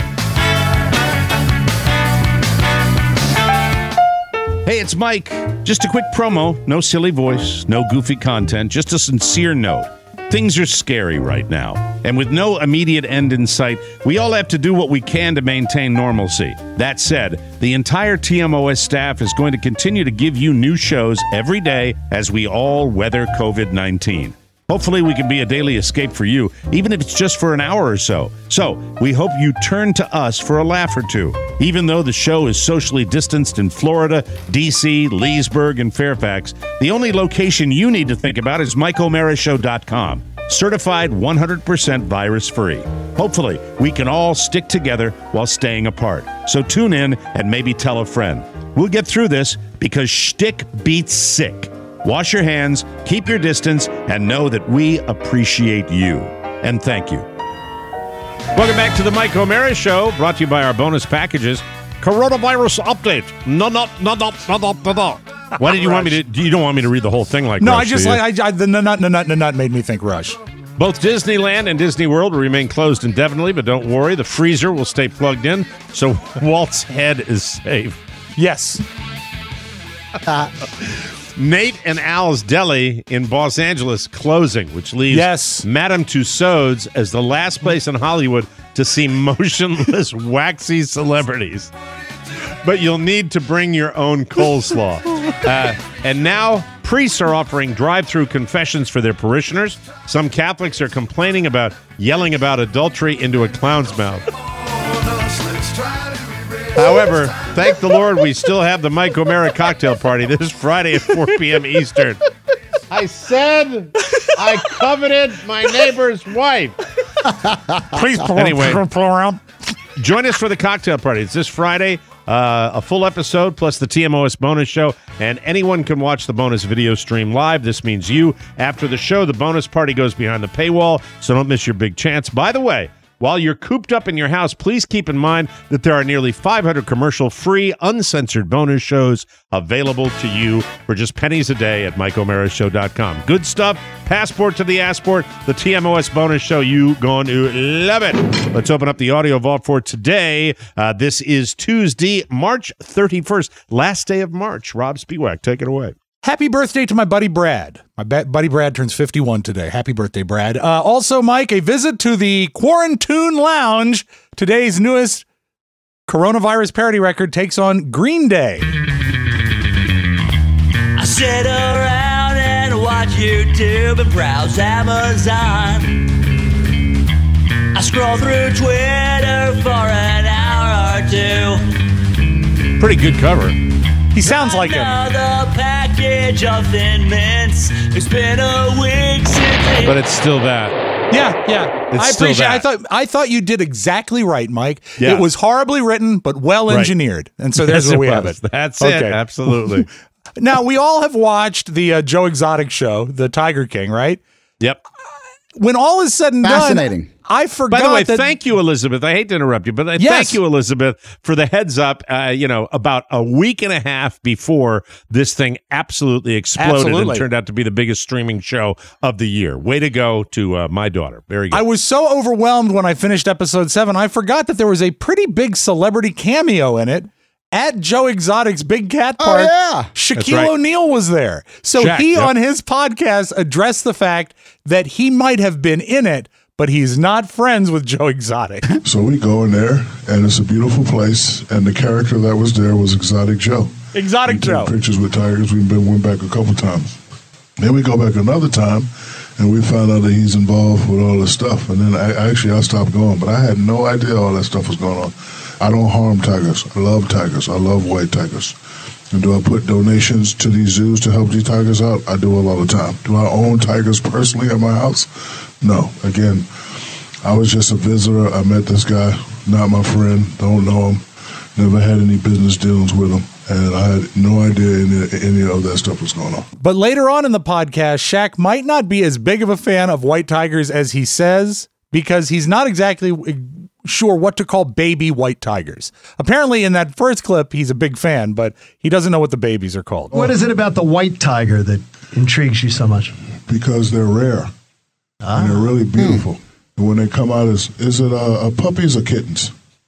Hey, it's Mike. Just a quick promo. No silly voice, no goofy content, just a sincere note. Things are scary right now, and with no immediate end in sight, we all have to do what we can to maintain normalcy. That said, the entire T M O S staff is going to continue to give you new shows every day as we all weather covid nineteen. Hopefully we can be a daily escape for you, even if it's just for an hour or so. So, we hope you turn to us for a laugh or two. Even though the show is socially distanced in Florida, D C, Leesburg, and Fairfax, the only location you need to think about is Mike O'Mara Show dot com. Certified one hundred percent virus-free. Hopefully, we can all stick together while staying apart. So tune in and maybe tell a friend. We'll get through this because shtick beats sick. Wash your hands, keep your distance, and know that we appreciate you. And thank you. Welcome back to the Mike O'Mara Show, brought to you by our bonus packages. Coronavirus update. No, no, no, no, no, no, no, no. Why did you want me to? You don't want me to read the whole thing like no, Rush, I just like I, I the nut, nut, nut, nut made me think Rush. Both Disneyland and Disney World will remain closed indefinitely, but don't worry, the freezer will stay plugged in, so Walt's head is safe. Yes. Uh, Nate and Al's Deli in Los Angeles closing, which leaves yes. Madame Tussauds as the last place in Hollywood to see motionless, waxy celebrities. But you'll need to bring your own coleslaw. Uh, and now priests are offering drive-through confessions for their parishioners. Some Catholics are complaining about yelling about adultery into a clown's mouth. However, thank the Lord we still have the Mike O'Mara cocktail party this Friday at four p.m. Eastern. I said I coveted my neighbor's wife. Please pull, anyway, pull around. Join us for the cocktail party. It's this Friday. Uh, a full episode plus the T M O S bonus show, and anyone can watch the bonus video stream live. This means you. After the show, the bonus party goes behind the paywall, so don't miss your big chance. By the way, while you're cooped up in your house, please keep in mind that there are nearly five hundred commercial-free, uncensored bonus shows available to you for just pennies a day at Mike O'Mara Show dot com. Good stuff. Passport to the Assport, the T M O S bonus show. You going to love it. Let's open up the audio vault for today. Uh, this is Tuesday, March thirty-first, last day of March. Rob Spiewak, take it away. Happy birthday to my buddy Brad. My ba- buddy Brad turns fifty-one today. Happy birthday, Brad. Uh, also, Mike, a visit to the Quarantune Lounge. Today's newest coronavirus parody record takes on Green Day. I sit around and watch YouTube and browse Amazon. I scroll through Twitter for an hour or two. Pretty good cover. He sounds like him. Another package of Thin Mints. It's been a week since. But it's still that. Yeah, yeah. It's I still appreciate. that. I thought. I thought you did exactly right, Mike. Yeah. It was horribly written, but well engineered, right. And so there's yes, where we it have was. it. That's okay. it. Absolutely. Now we all have watched the uh, Joe Exotic show, the Tiger King, right? Yep. When all is said and Fascinating. done, I forgot. By the way, that, thank you, Elizabeth. I hate to interrupt you, but Yes. thank you, Elizabeth, for the heads up. Uh, you know, about a week and a half before this thing absolutely exploded Absolutely. and turned out to be the biggest streaming show of the year. Way to go to uh, my daughter. Very good. I was so overwhelmed when I finished episode seven, I forgot that there was a pretty big celebrity cameo in it. At Joe Exotic's Big Cat Park, Oh, yeah. Shaquille right. O'Neal was there. So Shaq, he, yep. on his podcast, addressed the fact that he might have been in it, but he's not friends with Joe Exotic. So we go in there, and it's a beautiful place, and the character that was there was Exotic Joe. Exotic we Joe. Took pictures with tigers. We've been went back a couple times. Then we go back another time, and we found out that he's involved with all this stuff. And then I, actually I stopped going, but I had no idea all that stuff was going on. I don't harm tigers. I love tigers. I love white tigers. And do I put donations to these zoos to help these tigers out? I do it all the time. Do I own tigers personally at my house? No. Again, I was just a visitor. I met this guy, not my friend, don't know him, never had any business dealings with him, and I had no idea any, any of that stuff was going on. But later on in the podcast, Shaq might not be as big of a fan of white tigers as he says, because he's not exactly sure what to call baby white tigers. Apparently in that first clip, he's a big fan, but he doesn't know what the babies are called. What is it about the white tiger that intrigues you so much? Because they're rare, ah. and they're really beautiful. Hmm. And when they come out, is is it uh, uh, puppies or kittens?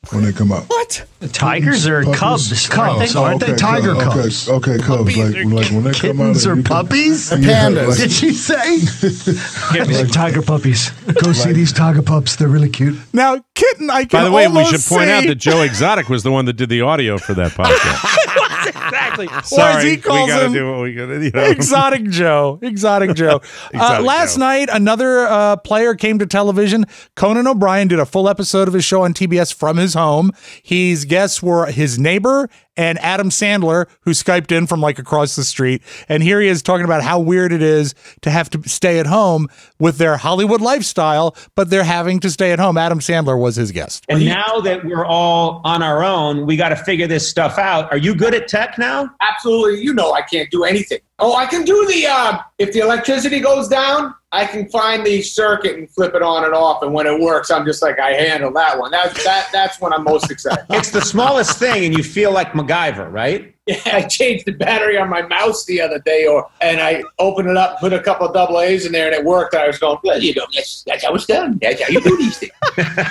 when they come out. What? The tigers or Puppies? cubs? Cubs, Oh, aren't okay, they? Tiger okay, cubs. Okay, cubs. Like, like when they come out. Kittens or you can- puppies? Yeah, Pandas. like- Did she say? Like tiger puppies. Go see these tiger pups. They're really cute. Now, kitten, I can By the way, we almost should point out see- that Joe Exotic was the one that did the audio for that podcast. exactly. Sorry, or as he calls we gotta him, do what we gotta. You know. Exotic Joe. Exotic Joe. uh, Exotic last Joe. night, another uh, player came to television. Conan O'Brien did a full episode of his show on T B S from his home. His guests were his neighbor and Adam Sandler, who Skyped in from like across the street. And here he is talking about how weird it is to have to stay at home with their Hollywood lifestyle, but they're having to stay at home. Adam Sandler was his guest. And now that we're all on our own, we got to figure this stuff out. Are you good at tech now? Absolutely. You know I can't do anything. Oh, I can do the, uh, if the electricity goes down, I can find the circuit and flip it on and off. And when it works, I'm just like, I handle that one. That's, that, that's when I'm most excited. It's the smallest thing, and you feel like MacGyver, right? Yeah, I changed the battery on my mouse the other day, or and I opened it up, put a couple of double A's in there, and it worked. I was going, well, you know, that's, that's how it's done. That's how you do these things.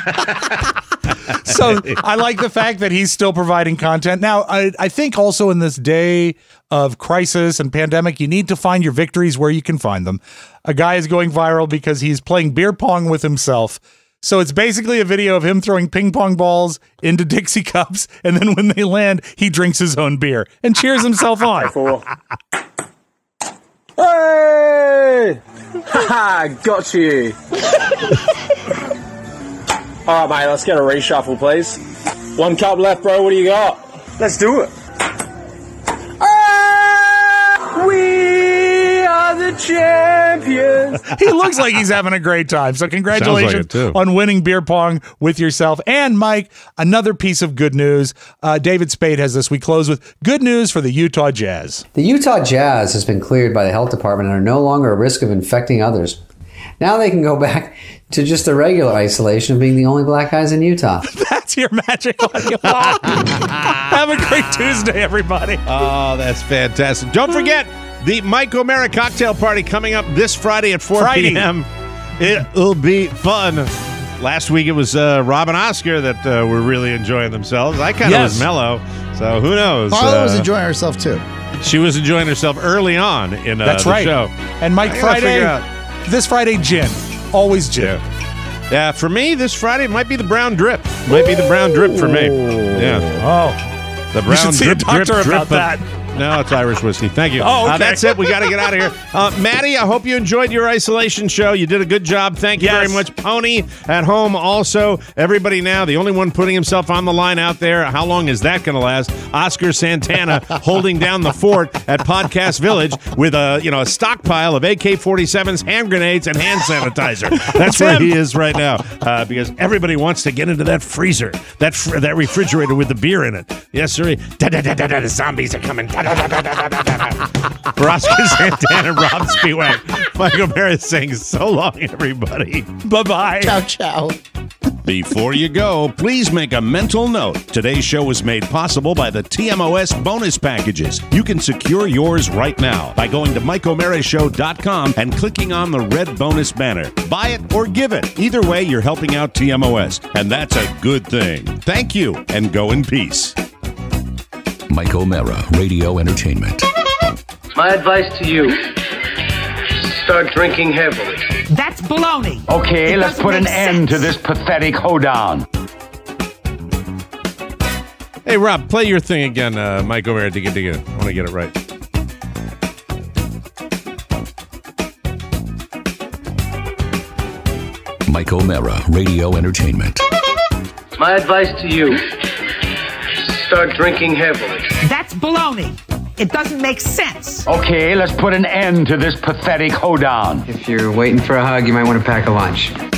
So I like the fact that he's still providing content. Now, I, I think also in this day of crisis and pandemic, you need to find your victories where you can find them. A guy is going viral because he's playing beer pong with himself. So it's basically a video of him throwing ping pong balls into Dixie cups, and then when they land, he drinks his own beer and cheers himself on. Cool. Hey! Haha, got you. All right, mate, let's get a reshuffle, please. One cup left, bro. What do you got? Let's do it. Ah, we are the champions. He looks like he's having a great time. So congratulations it, too. on winning beer pong with yourself. And Mike, another piece of good news. Uh, David Spade has this. We close with good news for the Utah Jazz. The Utah Jazz has been cleared by the health department and are no longer at risk of infecting others. Now they can go back to just the regular isolation of being the only black guys in Utah. That's your magic audio. Have a great Tuesday, everybody. Oh, that's fantastic. Don't forget the Mike O'Mara cocktail party coming up this Friday at four Friday. p.m. It'll be fun. Last week it was uh, Rob and Oscar that uh, were really enjoying themselves. I kind of Yes. was mellow, so who knows? Carla Uh, was enjoying herself too. She was enjoying herself early on in uh, That's the right. show. And Mike, I gotta figure Friday, out- this Friday, gin. Always gin. Yeah. Yeah, for me, this Friday it might be the brown drip. Might be the brown drip for me. Yeah. Oh. The You brown should see a drip, doctor drip, about drip of- that. No, it's Irish whiskey. Thank you. Oh, okay. Uh, that's it. We got to get out of here. Uh, Maddie, I hope you enjoyed your isolation show. You did a good job. Thank you Yes. very much. Pony at home also. Everybody now, the only one putting himself on the line out there. How long is that going to last? Oscar Santana holding down the fort at Podcast Village with a you know a stockpile of A K forty-sevens, hand grenades, and hand sanitizer. That's where he is right now uh, because everybody wants to get into that freezer, that fr- that refrigerator with the beer in it. Yes, sir. Da, da, da, da, da, the zombies are coming. Da, da, da, da, da, da, da. For Oscar Santana and Rob Spiewak, Michael Barrett saying so long, everybody. Bye-bye. Ciao, ciao. Before you go, please make a mental note. Today's show was made possible by the T M O S bonus packages. You can secure yours right now by going to mike o'mara show dot com and clicking on the red bonus banner. Buy it or give it. Either way, you're helping out T M O S, and that's a good thing. Thank you, and go in peace. Mike O'Mara, Radio Entertainment. My advice to you, start drinking heavily. That's baloney. Okay, It let's doesn't put an make end to sense. this pathetic hoedown. Hey, Rob, play your thing again, uh, Mike O'Mara, digga digga. I want to get it right. Mike O'Mara, Radio Entertainment. My advice to you, start drinking heavily. That's baloney. It doesn't make sense. Okay, let's put an end to this pathetic hoedown. If you're waiting for a hug, you might want to pack a lunch.